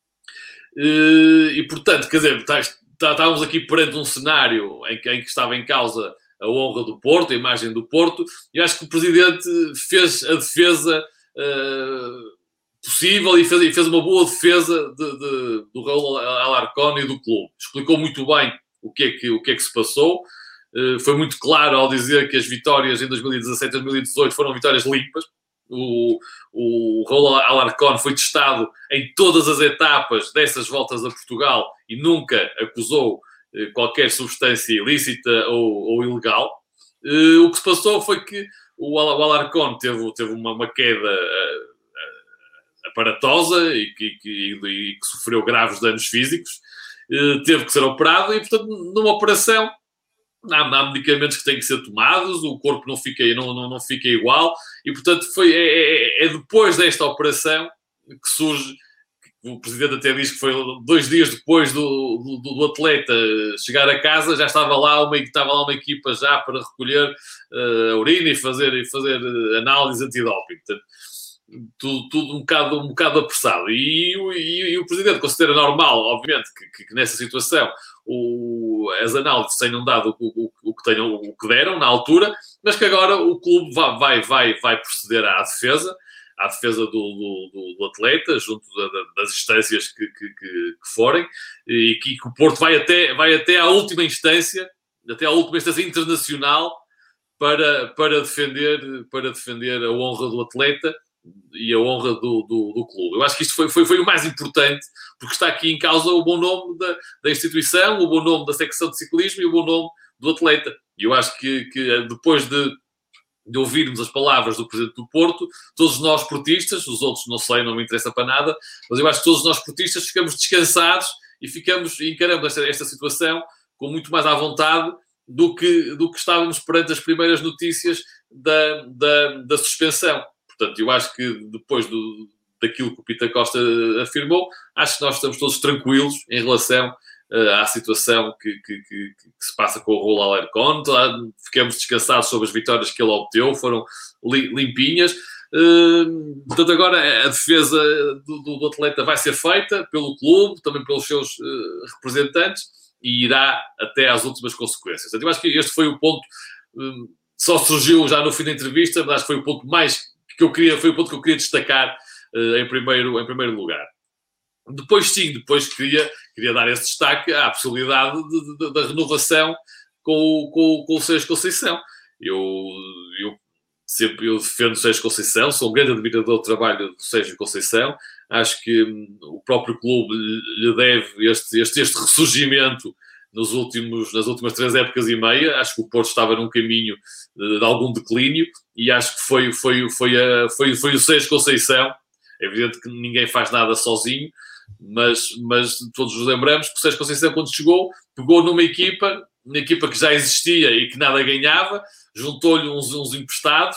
e, portanto, quer dizer, estávamos aqui perante um cenário em que, em que estava em causa a honra do Porto, a imagem do Porto, e acho que o Presidente fez a defesa uh, possível e fez, e fez uma boa defesa de, de, do Raúl Alarcón e do clube. Explicou muito bem o que é que, o que, é que se passou. Uh, foi muito claro ao dizer que as vitórias em dois mil e dezassete e dois mil e dezoito foram vitórias limpas. O, o Raúl Alarcón foi testado em todas as etapas dessas voltas a Portugal e nunca acusou qualquer substância ilícita ou, ou ilegal. Uh, o que se passou foi que o, o Alarcón teve, teve uma, uma queda uh, uh, aparatosa e que, que, e que sofreu graves danos físicos. Uh, teve que ser operado e, portanto, numa operação há, há medicamentos que têm que ser tomados, o corpo não fica, não, não, não fica igual e, portanto, foi, é, é, é depois desta operação que surge. O Presidente até diz que foi dois dias depois do, do, do atleta chegar a casa, já estava lá uma, estava lá uma equipa já para recolher uh, a urina e fazer, e fazer análise antidoping. Portanto, tudo, tudo um, bocado, um bocado apressado. E, e, e o Presidente considera normal, obviamente, que, que, que nessa situação o, as análises tenham dado o, o, o, que tenham, o que deram na altura, mas que agora o clube vai, vai, vai, vai proceder à defesa, à defesa do, do, do atleta, junto da, das instâncias que, que, que forem, e que, que o Porto vai até, vai até à última instância, até à última instância internacional, para, para, defender, para defender a honra do atleta e a honra do, do, do clube. Eu acho que isto foi, foi, foi o mais importante, porque está aqui em causa o bom nome da, da instituição, o bom nome da secção de ciclismo e o bom nome do atleta. E eu acho que, que depois de, de ouvirmos as palavras do Presidente do Porto, todos nós portistas, os outros não sei, não me interessa para nada, mas eu acho que todos nós portistas ficamos descansados e ficamos, e encaramos esta, esta situação com muito mais à vontade do que, do que estávamos perante as primeiras notícias da, da, da suspensão. Portanto, eu acho que depois do, daquilo que o Pinto Costa afirmou, acho que nós estamos todos tranquilos em relação uh, à situação que, que, que, que se passa com o Raul Alarcón. Ficamos descansados sobre as vitórias que ele obteve, foram li, limpinhas. Uh, portanto, agora a defesa do, do, do atleta vai ser feita pelo clube, também pelos seus uh, representantes, e irá até às últimas consequências. Portanto, eu acho que este foi o ponto, uh, só surgiu já no fim da entrevista, mas acho que foi o ponto mais que eu queria, foi o ponto que eu queria destacar uh, em, primeiro, em primeiro lugar. Depois, sim, depois queria, queria dar esse destaque à possibilidade de, de, da renovação com, com, com o Sérgio Conceição. Eu, eu sempre eu defendo o Sérgio Conceição, sou um grande admirador do trabalho do Sérgio Conceição. Acho que hum, o próprio clube lhe deve este, este, este ressurgimento nos últimos, nas últimas três épocas e meia. Acho que o Porto estava num caminho de, de algum declínio e acho que foi, foi, foi, a, foi, foi o Sérgio Conceição. É evidente que ninguém faz nada sozinho, mas, mas todos nos lembramos que o Sérgio Conceição, quando chegou, pegou numa equipa, uma equipa que já existia e que nada ganhava, juntou-lhe uns, uns emprestados,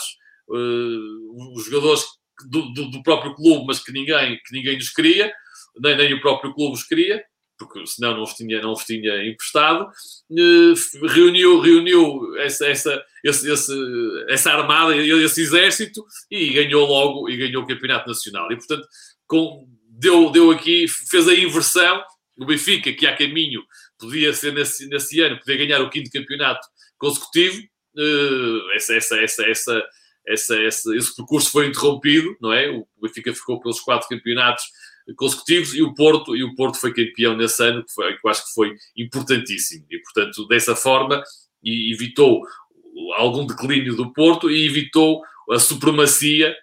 uh, os jogadores do, do, do próprio clube, mas que ninguém, que ninguém nos queria, nem, nem o próprio clube os queria, porque senão não os tinha, não os tinha emprestado. Uh, reuniu reuniu essa, essa, esse, esse, essa armada, esse exército, e ganhou logo, e ganhou o Campeonato Nacional. E, portanto, com, deu, deu aqui, fez a inversão. O Benfica, que há caminho, podia ser nesse, nesse ano, podia ganhar o quinto campeonato consecutivo. Uh, essa, essa, essa, essa, essa, essa, esse percurso foi interrompido, não é? O Benfica ficou pelos quatro campeonatos consecutivos e o Porto, e o Porto foi campeão nesse ano, que, foi, que eu acho que foi importantíssimo. E, portanto, dessa forma, e evitou algum declínio do Porto e evitou a supremacia,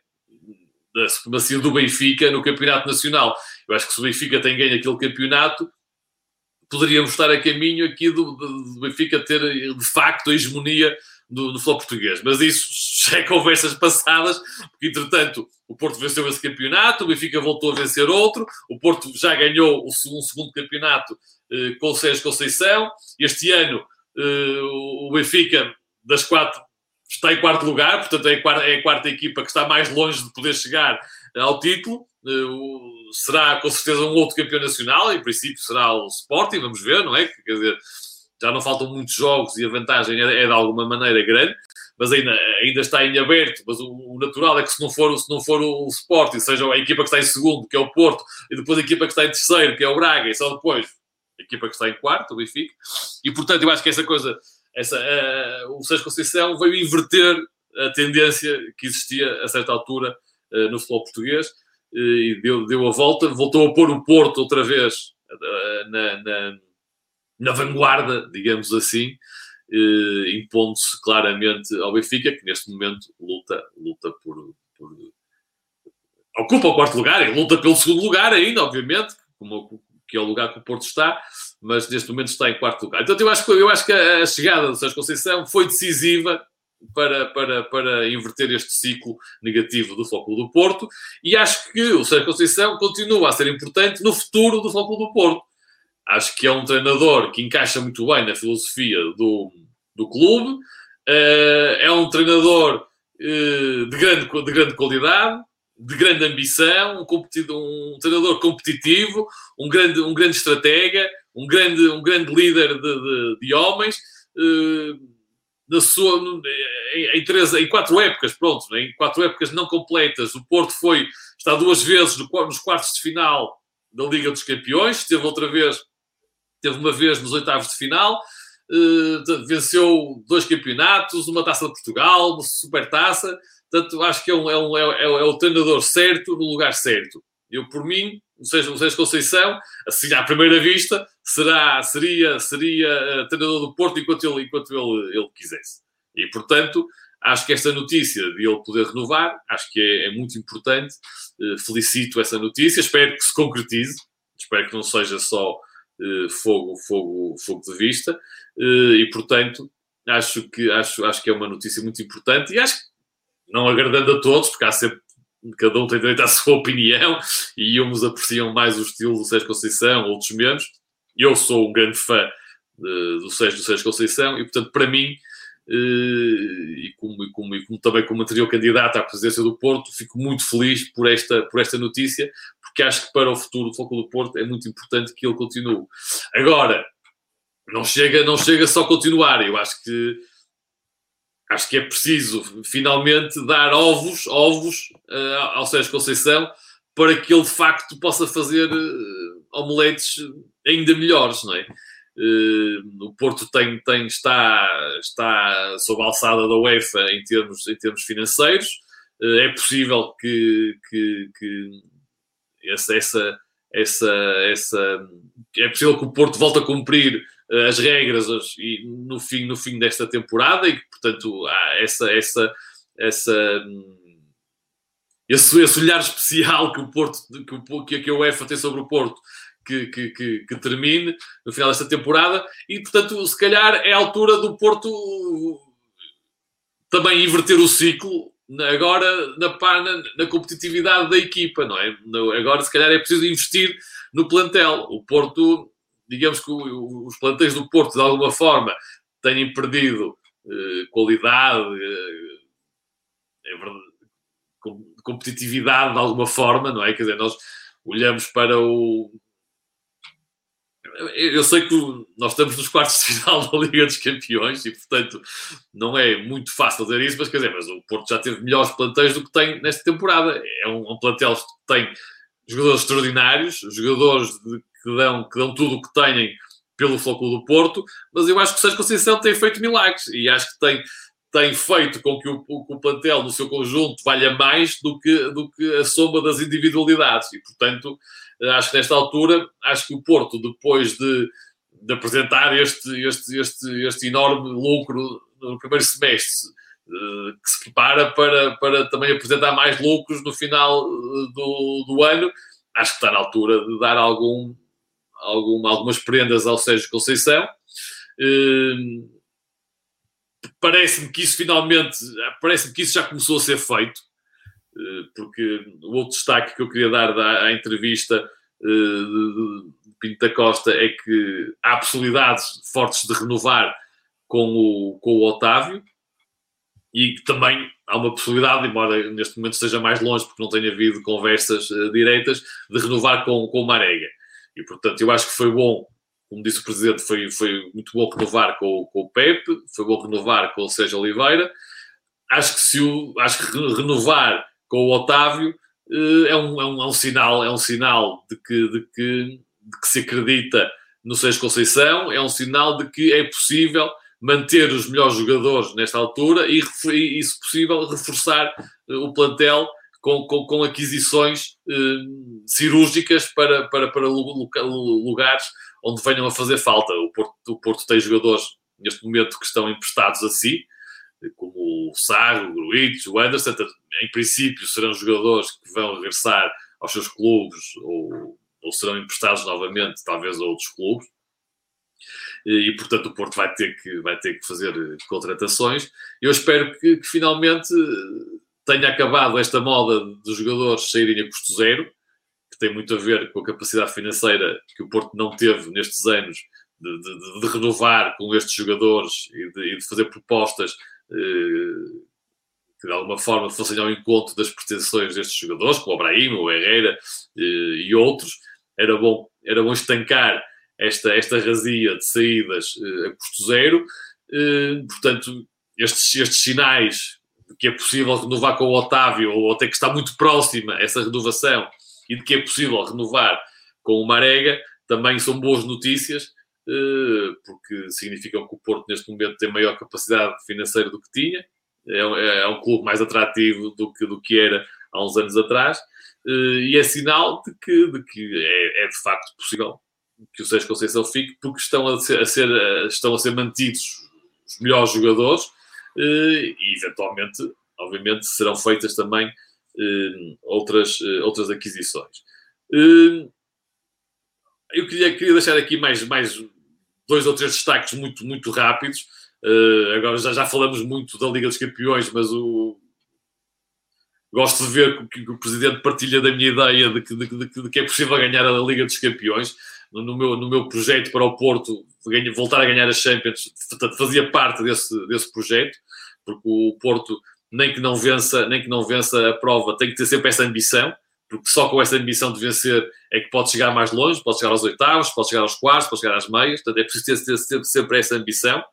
a supremacia do Benfica no Campeonato Nacional. Eu acho que se o Benfica tem ganho aquele campeonato, poderíamos estar a caminho aqui do, do, do Benfica ter, de facto, a hegemonia do, do futebol português. Mas isso já é conversas passadas, porque, entretanto, o Porto venceu esse campeonato, o Benfica voltou a vencer outro, o Porto já ganhou um segundo campeonato eh, com o Sérgio Conceição. Este ano, eh, o Benfica, das quatro, está em quarto lugar, portanto é a quarta, é a quarta equipa que está mais longe de poder chegar ao título. Uh, será com certeza um outro campeão nacional, em princípio será o Sporting, vamos ver, não é? Quer dizer, já não faltam muitos jogos e a vantagem é, é de alguma maneira grande, mas ainda, ainda está em aberto. Mas o, o natural é que se não, for, se não for o Sporting, seja a equipa que está em segundo, que é o Porto, e depois a equipa que está em terceiro, que é o Braga, e só depois a equipa que está em quarto, o Benfica. E portanto eu acho que essa coisa, essa, uh, o Sérgio Conceição veio inverter a tendência que existia a certa altura uh, no futebol português, e deu, deu a volta, voltou a pôr o Porto outra vez na, na, na vanguarda, digamos assim, eh, impondo-se claramente ao Benfica, que neste momento luta, luta por, por... ocupa o quarto lugar e luta pelo segundo lugar ainda, obviamente, como, que é o lugar que o Porto está, mas neste momento está em quarto lugar. Então eu acho que, eu acho que a chegada do Sérgio Conceição foi decisiva Para, para, para inverter este ciclo negativo do Futebol Clube do Porto, e acho que o Sérgio Conceição continua a ser importante no futuro do Futebol Clube do Porto. Acho que é um treinador que encaixa muito bem na filosofia do, do clube, uh, é um treinador uh, de, grande, de grande qualidade, de grande ambição, um, um treinador competitivo, um grande, um grande estratega, um grande, um grande líder de, de, de homens, uh, Na sua, em, em, três, em quatro épocas, pronto, em quatro épocas não completas, o Porto foi, está duas vezes no, nos quartos de final da Liga dos Campeões, teve outra vez, teve uma vez nos oitavos de final, uh, venceu dois campeonatos, uma Taça de Portugal, uma Supertaça. Portanto, acho que é, um, é, um, é, é o treinador certo no lugar certo. Eu, por mim, o Sérgio Conceição, assim à primeira vista, será, seria, seria uh, treinador do Porto enquanto, ele, enquanto ele, ele quisesse. E, portanto, acho que esta notícia de ele poder renovar, acho que é, é muito importante. Uh, felicito essa notícia, espero que se concretize, espero que não seja só uh, fogo, fogo, fogo de vista, uh, e, portanto, acho que, acho, acho que é uma notícia muito importante e acho que, não agradando a todos, porque há sempre, cada um tem direito à sua opinião e uns apreciam mais o estilo do Sérgio Conceição, outros menos. Eu sou um grande fã uh, do Sérgio, do Sérgio Conceição e, portanto, para mim, uh, e, como, e, como, e como também como anterior candidato à presidência do Porto, fico muito feliz por esta, por esta notícia, porque acho que para o futuro do Futebol Clube do Porto é muito importante que ele continue. Agora, não chega, não chega só a continuar. Eu acho que acho que é preciso finalmente dar ovos, ovos uh, ao Sérgio Conceição para que ele de facto possa fazer uh, omeletes ainda melhores, não é? Uh, o Porto tem, tem, está, está sob a alçada da UEFA em termos, em termos financeiros. Uh, é possível que, que, que essa, essa, essa, essa, é possível que o Porto volte a cumprir uh, as regras e no fim, no fim desta temporada e que, portanto, há essa, essa, essa, esse, esse olhar especial que o Porto, que, que a UEFA tem sobre o Porto, que, que, que, que termine no final desta temporada e, portanto, se calhar é a altura do Porto também inverter o ciclo agora na, na, na competitividade da equipa, não é? Agora, se calhar, é preciso investir no plantel. O Porto, digamos que o, os plantéis do Porto, de alguma forma, têm perdido eh, qualidade, eh, é verdade, competitividade de alguma forma, não é? Quer dizer, nós olhamos para o... Eu sei que nós estamos nos quartos de final da Liga dos Campeões e, portanto, não é muito fácil dizer isso, mas quer dizer, mas o Porto já teve melhores plantéis do que tem nesta temporada. É um, um plantel que tem jogadores extraordinários, jogadores de, que, dão, que dão tudo o que têm pelo Futebol Clube do Porto, mas eu acho que o Sérgio Conceição tem feito milagres e acho que tem, tem feito com que o, o, o plantel, no seu conjunto, valha mais do que, do que a soma das individualidades e, portanto, acho que nesta altura, acho que o Porto, depois de, de apresentar este, este, este, este enorme lucro no primeiro semestre, uh, que se prepara para, para também apresentar mais lucros no final do, do ano, acho que está na altura de dar algum, algum, algumas prendas ao Sérgio Conceição. Uh, parece-me que isso finalmente, parece-me que isso já começou a ser feito. Porque o outro destaque que eu queria dar à entrevista de Pinto da Costa é que há possibilidades fortes de renovar com o, com o Otávio e que também há uma possibilidade, embora neste momento esteja mais longe porque não tenha havido conversas direitas, de renovar com, com o Marega. E, portanto, eu acho que foi bom, como disse o Presidente, foi, foi muito bom renovar com, com o Pepe, foi bom renovar com o Sérgio Oliveira. Acho que, se o, acho que renovar com o Otávio é um, é, um, é um sinal, é um sinal de que, de que, de que se acredita no Sérgio Conceição, é um sinal de que é possível manter os melhores jogadores nesta altura e, e se possível, reforçar o plantel com, com, com aquisições eh, cirúrgicas para, para, para lugares onde venham a fazer falta. O Porto, o Porto tem jogadores, neste momento, que estão emprestados a si, como o Sarro, o Gruitch, o Anderson. Em princípio serão jogadores que vão regressar aos seus clubes ou, ou serão emprestados novamente talvez a outros clubes e, portanto, o Porto vai ter que, vai ter que fazer contratações. Eu espero que, que finalmente tenha acabado esta moda de jogadores saírem a custo zero, que tem muito a ver com a capacidade financeira que o Porto não teve nestes anos de, de, de renovar com estes jogadores e de, e de fazer propostas que de alguma forma fossem ao encontro das pretensões destes jogadores, como o Brahim, o Herrera e outros. Era bom, era bom estancar esta, esta razia de saídas a custo zero. Portanto, estes, estes sinais de que é possível renovar com o Otávio, ou até que está muito próxima essa renovação, e de que é possível renovar com o Marega, também são boas notícias, porque significam que o Porto neste momento tem maior capacidade financeira do que tinha, é, é um clube mais atrativo do que, do que era há uns anos atrás, e é sinal de que, de que é, é de facto possível que o Sérgio Conceição fique, porque estão a ser, a ser, estão a ser mantidos os melhores jogadores e eventualmente, obviamente, serão feitas também outras, outras aquisições. Eu queria, queria deixar aqui mais, mais dois ou três destaques muito, muito rápidos. Uh, agora já, já falamos muito da Liga dos Campeões, mas o... gosto de ver que, que o Presidente partilha da minha ideia de que, de, de, de que é possível ganhar a Liga dos Campeões. No, no, meu, no meu projeto para o Porto, ganha, voltar a ganhar a Champions, fazia parte desse, desse projeto, porque o Porto, nem que não vença, nem que não vença a prova, tem que ter sempre essa ambição, porque só com essa ambição de vencer é que pode chegar mais longe, pode chegar aos oitavos, pode chegar aos quartos, pode chegar às meias, portanto é preciso ter, ter sempre, sempre essa ambição.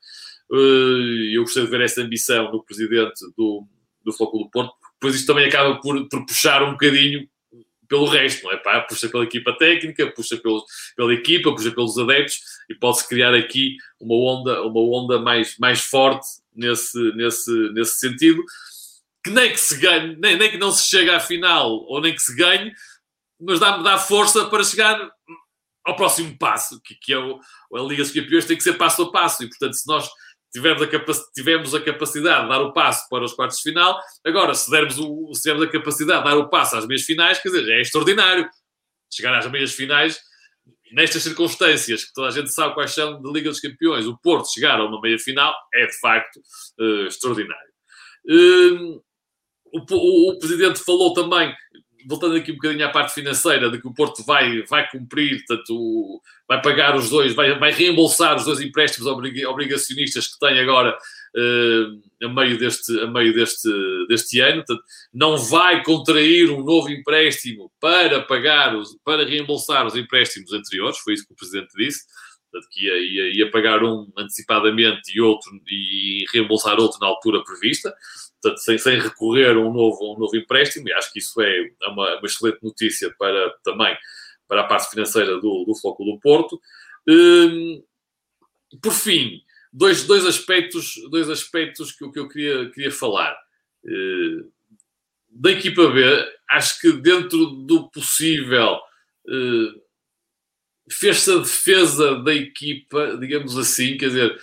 Eu gostei de ver essa ambição no presidente do, do Futebol do Porto, depois isto também acaba por, por puxar um bocadinho pelo resto, não é? Pá, puxa pela equipa técnica, puxa pelo, pela equipa, puxa pelos adeptos, e pode-se criar aqui uma onda, uma onda mais, mais forte nesse, nesse, nesse sentido, que nem que se ganhe, nem, nem que não se chegue à final, ou nem que se ganhe, mas dá, dá força para chegar ao próximo passo, que, que é o, a Liga dos Campeões, tem que ser passo a passo, e portanto se nós tivermos a, capac- tivemos a capacidade de dar o passo para os quartos de final, agora se dermos o, se tivermos a capacidade de dar o passo às meias finais, quer dizer, é extraordinário chegar às meias finais nestas circunstâncias, que toda a gente sabe quais são da Liga dos Campeões. O Porto chegar a uma meia final é de facto uh, extraordinário. Uh, o, o, o Presidente falou também, voltando aqui um bocadinho à parte financeira, de que o Porto vai, vai cumprir, portanto, vai pagar os dois, vai, vai reembolsar os dois empréstimos obrigacionistas que tem agora uh, a meio, deste, a meio deste, deste ano. Portanto, não vai contrair um novo empréstimo para pagar, os, para reembolsar os empréstimos anteriores, foi isso que o Presidente disse. Portanto, que ia, ia, ia pagar um antecipadamente e outro e reembolsar outro na altura prevista. Portanto, sem, sem recorrer a um novo, um novo empréstimo, e acho que isso é uma, uma excelente notícia para, também para a parte financeira do, do Futebol do Porto. Hum, por fim, dois, dois, aspectos, dois aspectos que, que eu queria, queria falar. Hum, da equipa B, acho que dentro do possível hum, fez-se a defesa da equipa, digamos assim, quer dizer...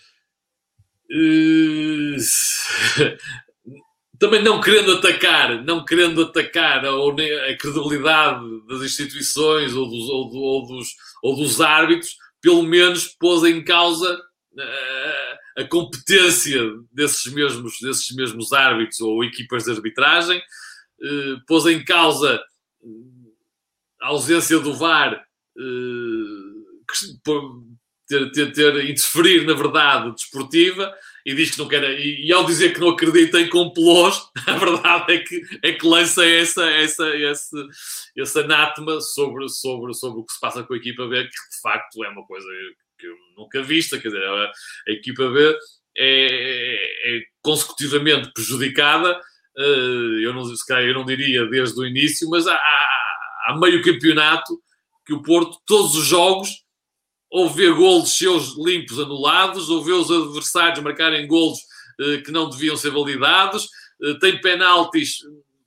Hum, também não querendo atacar, não querendo atacar a, a credibilidade das instituições ou dos, ou, do, ou, dos, ou dos árbitros, pelo menos pôs em causa uh, a competência desses mesmos, desses mesmos árbitros ou equipas de arbitragem, uh, pôs em causa a ausência do V A R, uh, ter, ter, ter interferir na verdade desportiva. E diz que não quer, e, e ao dizer que não acredita em complôs, a verdade é que, é que lança essa, essa, esse, esse anátema sobre, sobre, sobre o que se passa com a equipa B, que de facto é uma coisa que eu nunca vista. Quer dizer, a, a equipa B é, é, é consecutivamente prejudicada, uh, eu, não, se calhar, eu não diria desde o início, mas há, há, há meio campeonato que o Porto, todos os jogos, ou ver golos seus limpos anulados, ou ver os adversários marcarem golos uh, que não deviam ser validados, uh, tem penaltis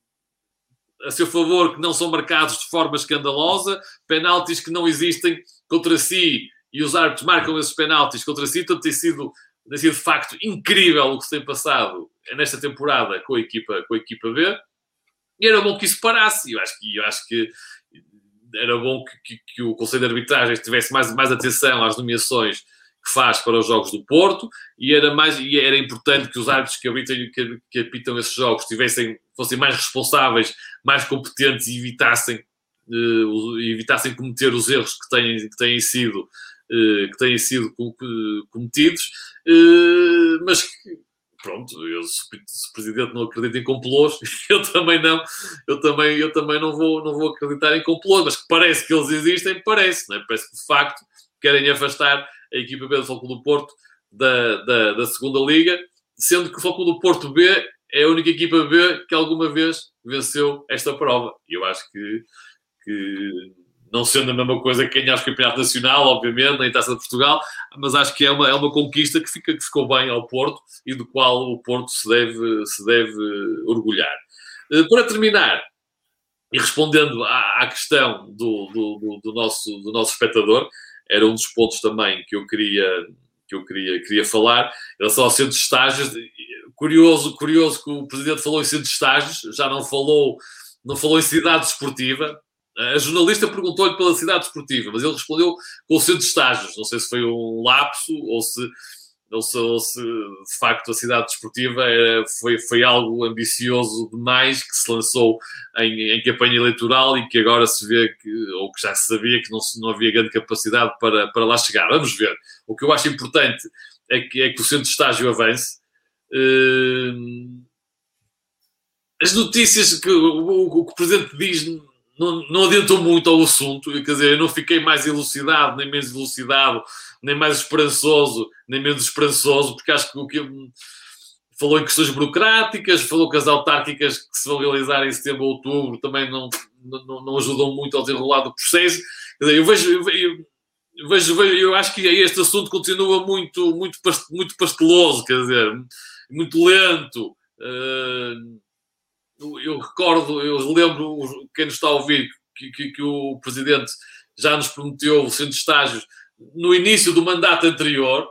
a seu favor que não são marcados de forma escandalosa, penaltis que não existem contra si, e os árbitros marcam esses penaltis contra si. Portanto, tem sido, tem sido de facto incrível o que se tem passado nesta temporada com a equipa, com a equipa B, e era bom que isso parasse. Eu acho que, eu acho que era bom que, que, que o Conselho de Arbitragem tivesse mais, mais atenção às nomeações que faz para os jogos do Porto, e era, mais, e era importante que os árbitros que apitam, que, que apitam esses jogos tivessem, fossem mais responsáveis, mais competentes e evitassem, uh, evitassem cometer os erros que têm, que têm sido, uh, que têm sido cometidos. Uh, mas pronto, eu, se o Presidente não acredita em complôs, eu também não, eu também, eu também não, vou, não vou acreditar em complôs, mas que parece que eles existem, parece, não é? Parece que de facto querem afastar a equipa B do Futebol do Porto da, da, da segunda Liga, sendo que o Futebol do Porto B é a única equipa B que alguma vez venceu esta prova. E eu acho que, que não sendo a mesma coisa que ganhar o Campeonato Nacional, obviamente, nem Taça de Portugal, mas acho que é uma, é uma conquista que, fica, que ficou bem ao Porto e do qual o Porto se deve, se deve orgulhar. Para terminar, e respondendo à, à questão do, do, do, do, nosso, do nosso espectador, era um dos pontos também que eu queria, que eu queria, queria falar, em relação ao centro de estágios. Curioso, curioso que o Presidente falou em centro de estágios, já não falou, não falou em cidade desportiva. A jornalista perguntou-lhe pela cidade desportiva, mas ele respondeu com o centro de estágios. Não sei se foi um lapso ou se... ou se, ou se de facto a cidade desportiva era, foi, foi algo ambicioso demais que se lançou em, em campanha eleitoral e que agora se vê, que, ou que já se sabia que não, não havia grande capacidade para, para lá chegar. Vamos ver. O que eu acho importante é que, é que o centro de estágio avance. Uh, as notícias que o, o, o que o Presidente diz não, não adiantou muito ao assunto, quer dizer, eu não fiquei mais elucidado, nem menos elucidado, nem mais esperançoso, nem menos esperançoso, porque acho que o que falou em questões burocráticas, falou que as autárquicas que se vão realizar em setembro ou outubro também não, não, não ajudam muito ao desenrolar do processo. Quer dizer, eu vejo, eu, eu, vejo, eu acho que este assunto continua muito, muito, muito pasteloso, quer dizer, muito lento. Uh, eu recordo, eu lembro, quem nos está a ouvir, que, que, que o Presidente já nos prometeu o centro de estágios no início do mandato anterior,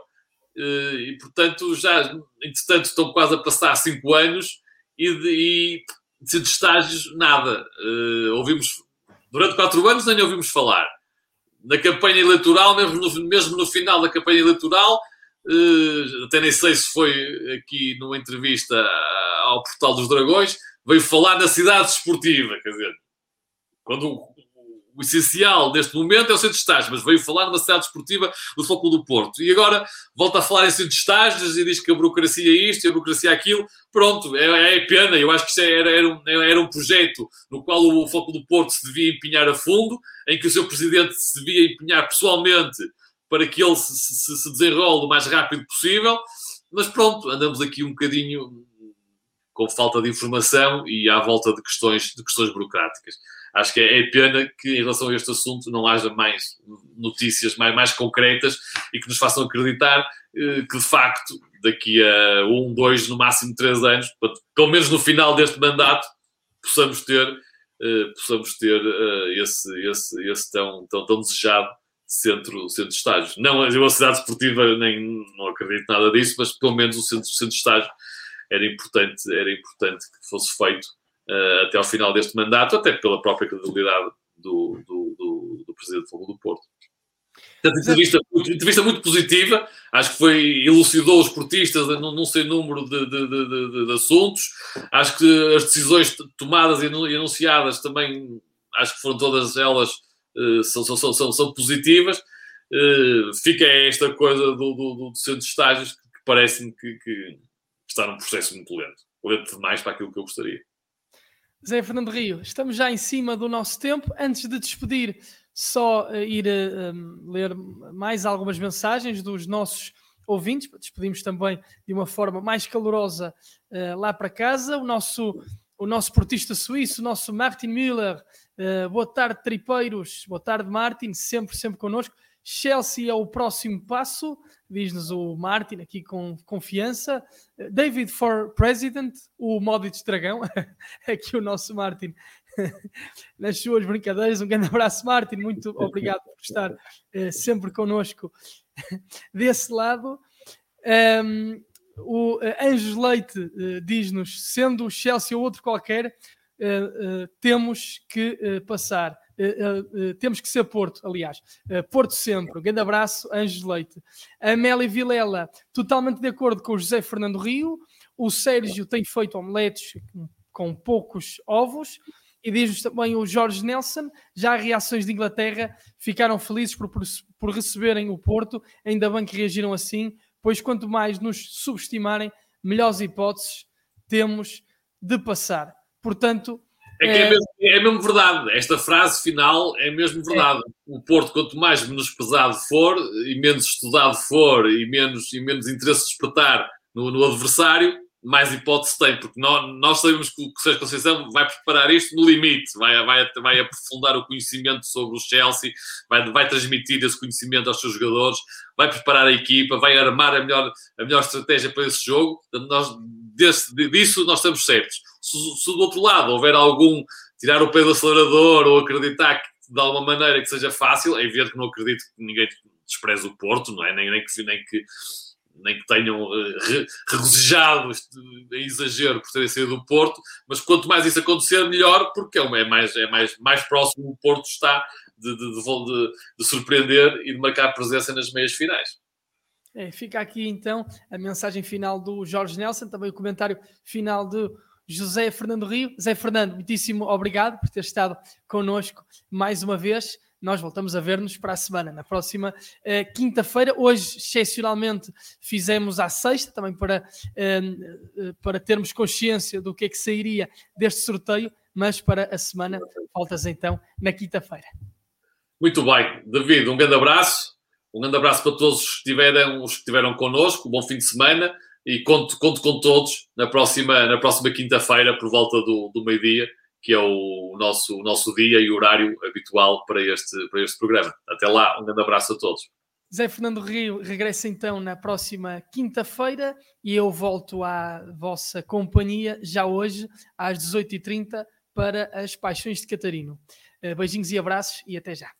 e, portanto, já, entretanto, estão quase a passar cinco anos e de, e de centro de estágios, nada. Uh, ouvimos, durante quatro anos nem ouvimos falar. Na campanha eleitoral, mesmo no, mesmo no final da campanha eleitoral, uh, até nem sei se foi aqui numa entrevista ao Portal dos Dragões, veio falar na cidade desportiva, quer dizer, quando o, o essencial neste momento é o centro de estágios, mas veio falar numa cidade desportiva do Futebol do Porto. E agora volta a falar em centro de estágios e diz que a burocracia é isto e a burocracia é aquilo. Pronto, é, é pena. Eu acho que isto era, era, um, era um projeto no qual o Futebol do Porto se devia empenhar a fundo, em que o seu presidente se devia empenhar pessoalmente para que ele se, se, se desenrole o mais rápido possível. Mas pronto, andamos aqui um bocadinho com falta de informação e à volta de questões, de questões burocráticas. Acho que é, é pena que, em relação a este assunto, não haja mais notícias mais, mais concretas e que nos façam acreditar eh, que, de facto, daqui a um, dois, no máximo três anos, portanto, pelo menos no final deste mandato, possamos ter, eh, possamos ter eh, esse, esse, esse tão, tão, tão desejado centro, centro de estágios. Não a cidade esportiva, nem, não acredito nada disso, mas pelo menos o centro, o centro de estágio era importante, era importante que fosse feito uh, até ao final deste mandato, até pela própria credibilidade do, do, do, do Presidente do Futebol do Porto. Portanto, entrevista, entrevista muito positiva, acho que foi, elucidou os portistas num, num sem número de, de, de, de, de assuntos, acho que as decisões tomadas e anunciadas também, acho que foram todas elas, uh, são, são, são, são positivas. Uh, fica esta coisa do, do, do centro de estágios que parece-me que, que está num processo muito lento. Lento demais para aquilo que eu gostaria. Zé Fernando Rio, estamos já em cima do nosso tempo. Antes de despedir, só uh, ir uh, um, ler mais algumas mensagens dos nossos ouvintes. Despedimos também de uma forma mais calorosa uh, lá para casa. O nosso, o nosso portista suíço, o nosso Martin Müller. Uh, boa tarde, tripeiros. Boa tarde, Martin. Sempre, sempre connosco. Chelsea é o próximo passo, diz-nos o Martin aqui com confiança. David for President, o Modric Dragão, aqui o nosso Martin nas suas brincadeiras. Um grande abraço, Martin, muito obrigado por estar uh, sempre connosco desse lado. Um, o uh, Anjos Leite uh, diz-nos, sendo o Chelsea ou outro qualquer, uh, uh, temos que uh, passar. Uh, uh, uh, temos que ser Porto, aliás. Uh, Porto sempre. Um grande abraço, Anjos Leite. Amélia Vilela, totalmente de acordo com o José Fernando Rio. O Sérgio tem feito omeletes com poucos ovos. E diz-nos também o Jorge Nelson, já reações de Inglaterra ficaram felizes por, por, por receberem o Porto. Ainda bem que reagiram assim, pois quanto mais nos subestimarem, melhores hipóteses temos de passar. Portanto, É que é mesmo, é mesmo verdade. Esta frase final é mesmo verdade. É. O Porto, quanto mais menosprezado for, e menos estudado for, e menos, e menos interesse despertar no, no adversário, mais hipótese tem. Porque nós, nós sabemos que o Sérgio Conceição vai preparar isto no limite. Vai, vai, vai aprofundar o conhecimento sobre o Chelsea, vai, vai transmitir esse conhecimento aos seus jogadores, vai preparar a equipa, vai armar a melhor, a melhor estratégia para esse jogo. Portanto, nós, desse, disso nós estamos certos. Se, se do outro lado houver algum tirar o pé do acelerador ou acreditar que de alguma maneira que seja fácil, é evidente que não acredito que ninguém despreze o Porto, não é? Nem, nem, que, nem, que, nem que tenham uh, re, regozijado em exagero por terem saído do Porto, mas quanto mais isso acontecer, melhor, porque é mais, é mais, mais próximo o Porto está de, de, de, de, de surpreender e de marcar presença nas meias finais. É, fica aqui então a mensagem final do Jorge Nelson, também o comentário final de José Fernando Rio. Zé Fernando, muitíssimo obrigado por ter estado connosco mais uma vez. Nós voltamos a ver-nos para a semana, na próxima eh, quinta-feira. Hoje, excepcionalmente, fizemos à sexta, também para, eh, para termos consciência do que é que sairia deste sorteio, mas para a semana, voltas então na quinta-feira. Muito bem. David, um grande abraço. Um grande abraço para todos os que estiveram, os que estiveram connosco. Um bom fim de semana. E conto, conto com todos na próxima, na próxima quinta-feira, por volta do, do meio-dia, que é o nosso, o nosso dia e horário habitual para este, para este programa. Até lá, um grande abraço a todos. Zé Fernando Rio regressa então na próxima quinta-feira e eu volto à vossa companhia já hoje às dezoito e trinta para as Paixões de Catarino. Beijinhos e abraços e até já.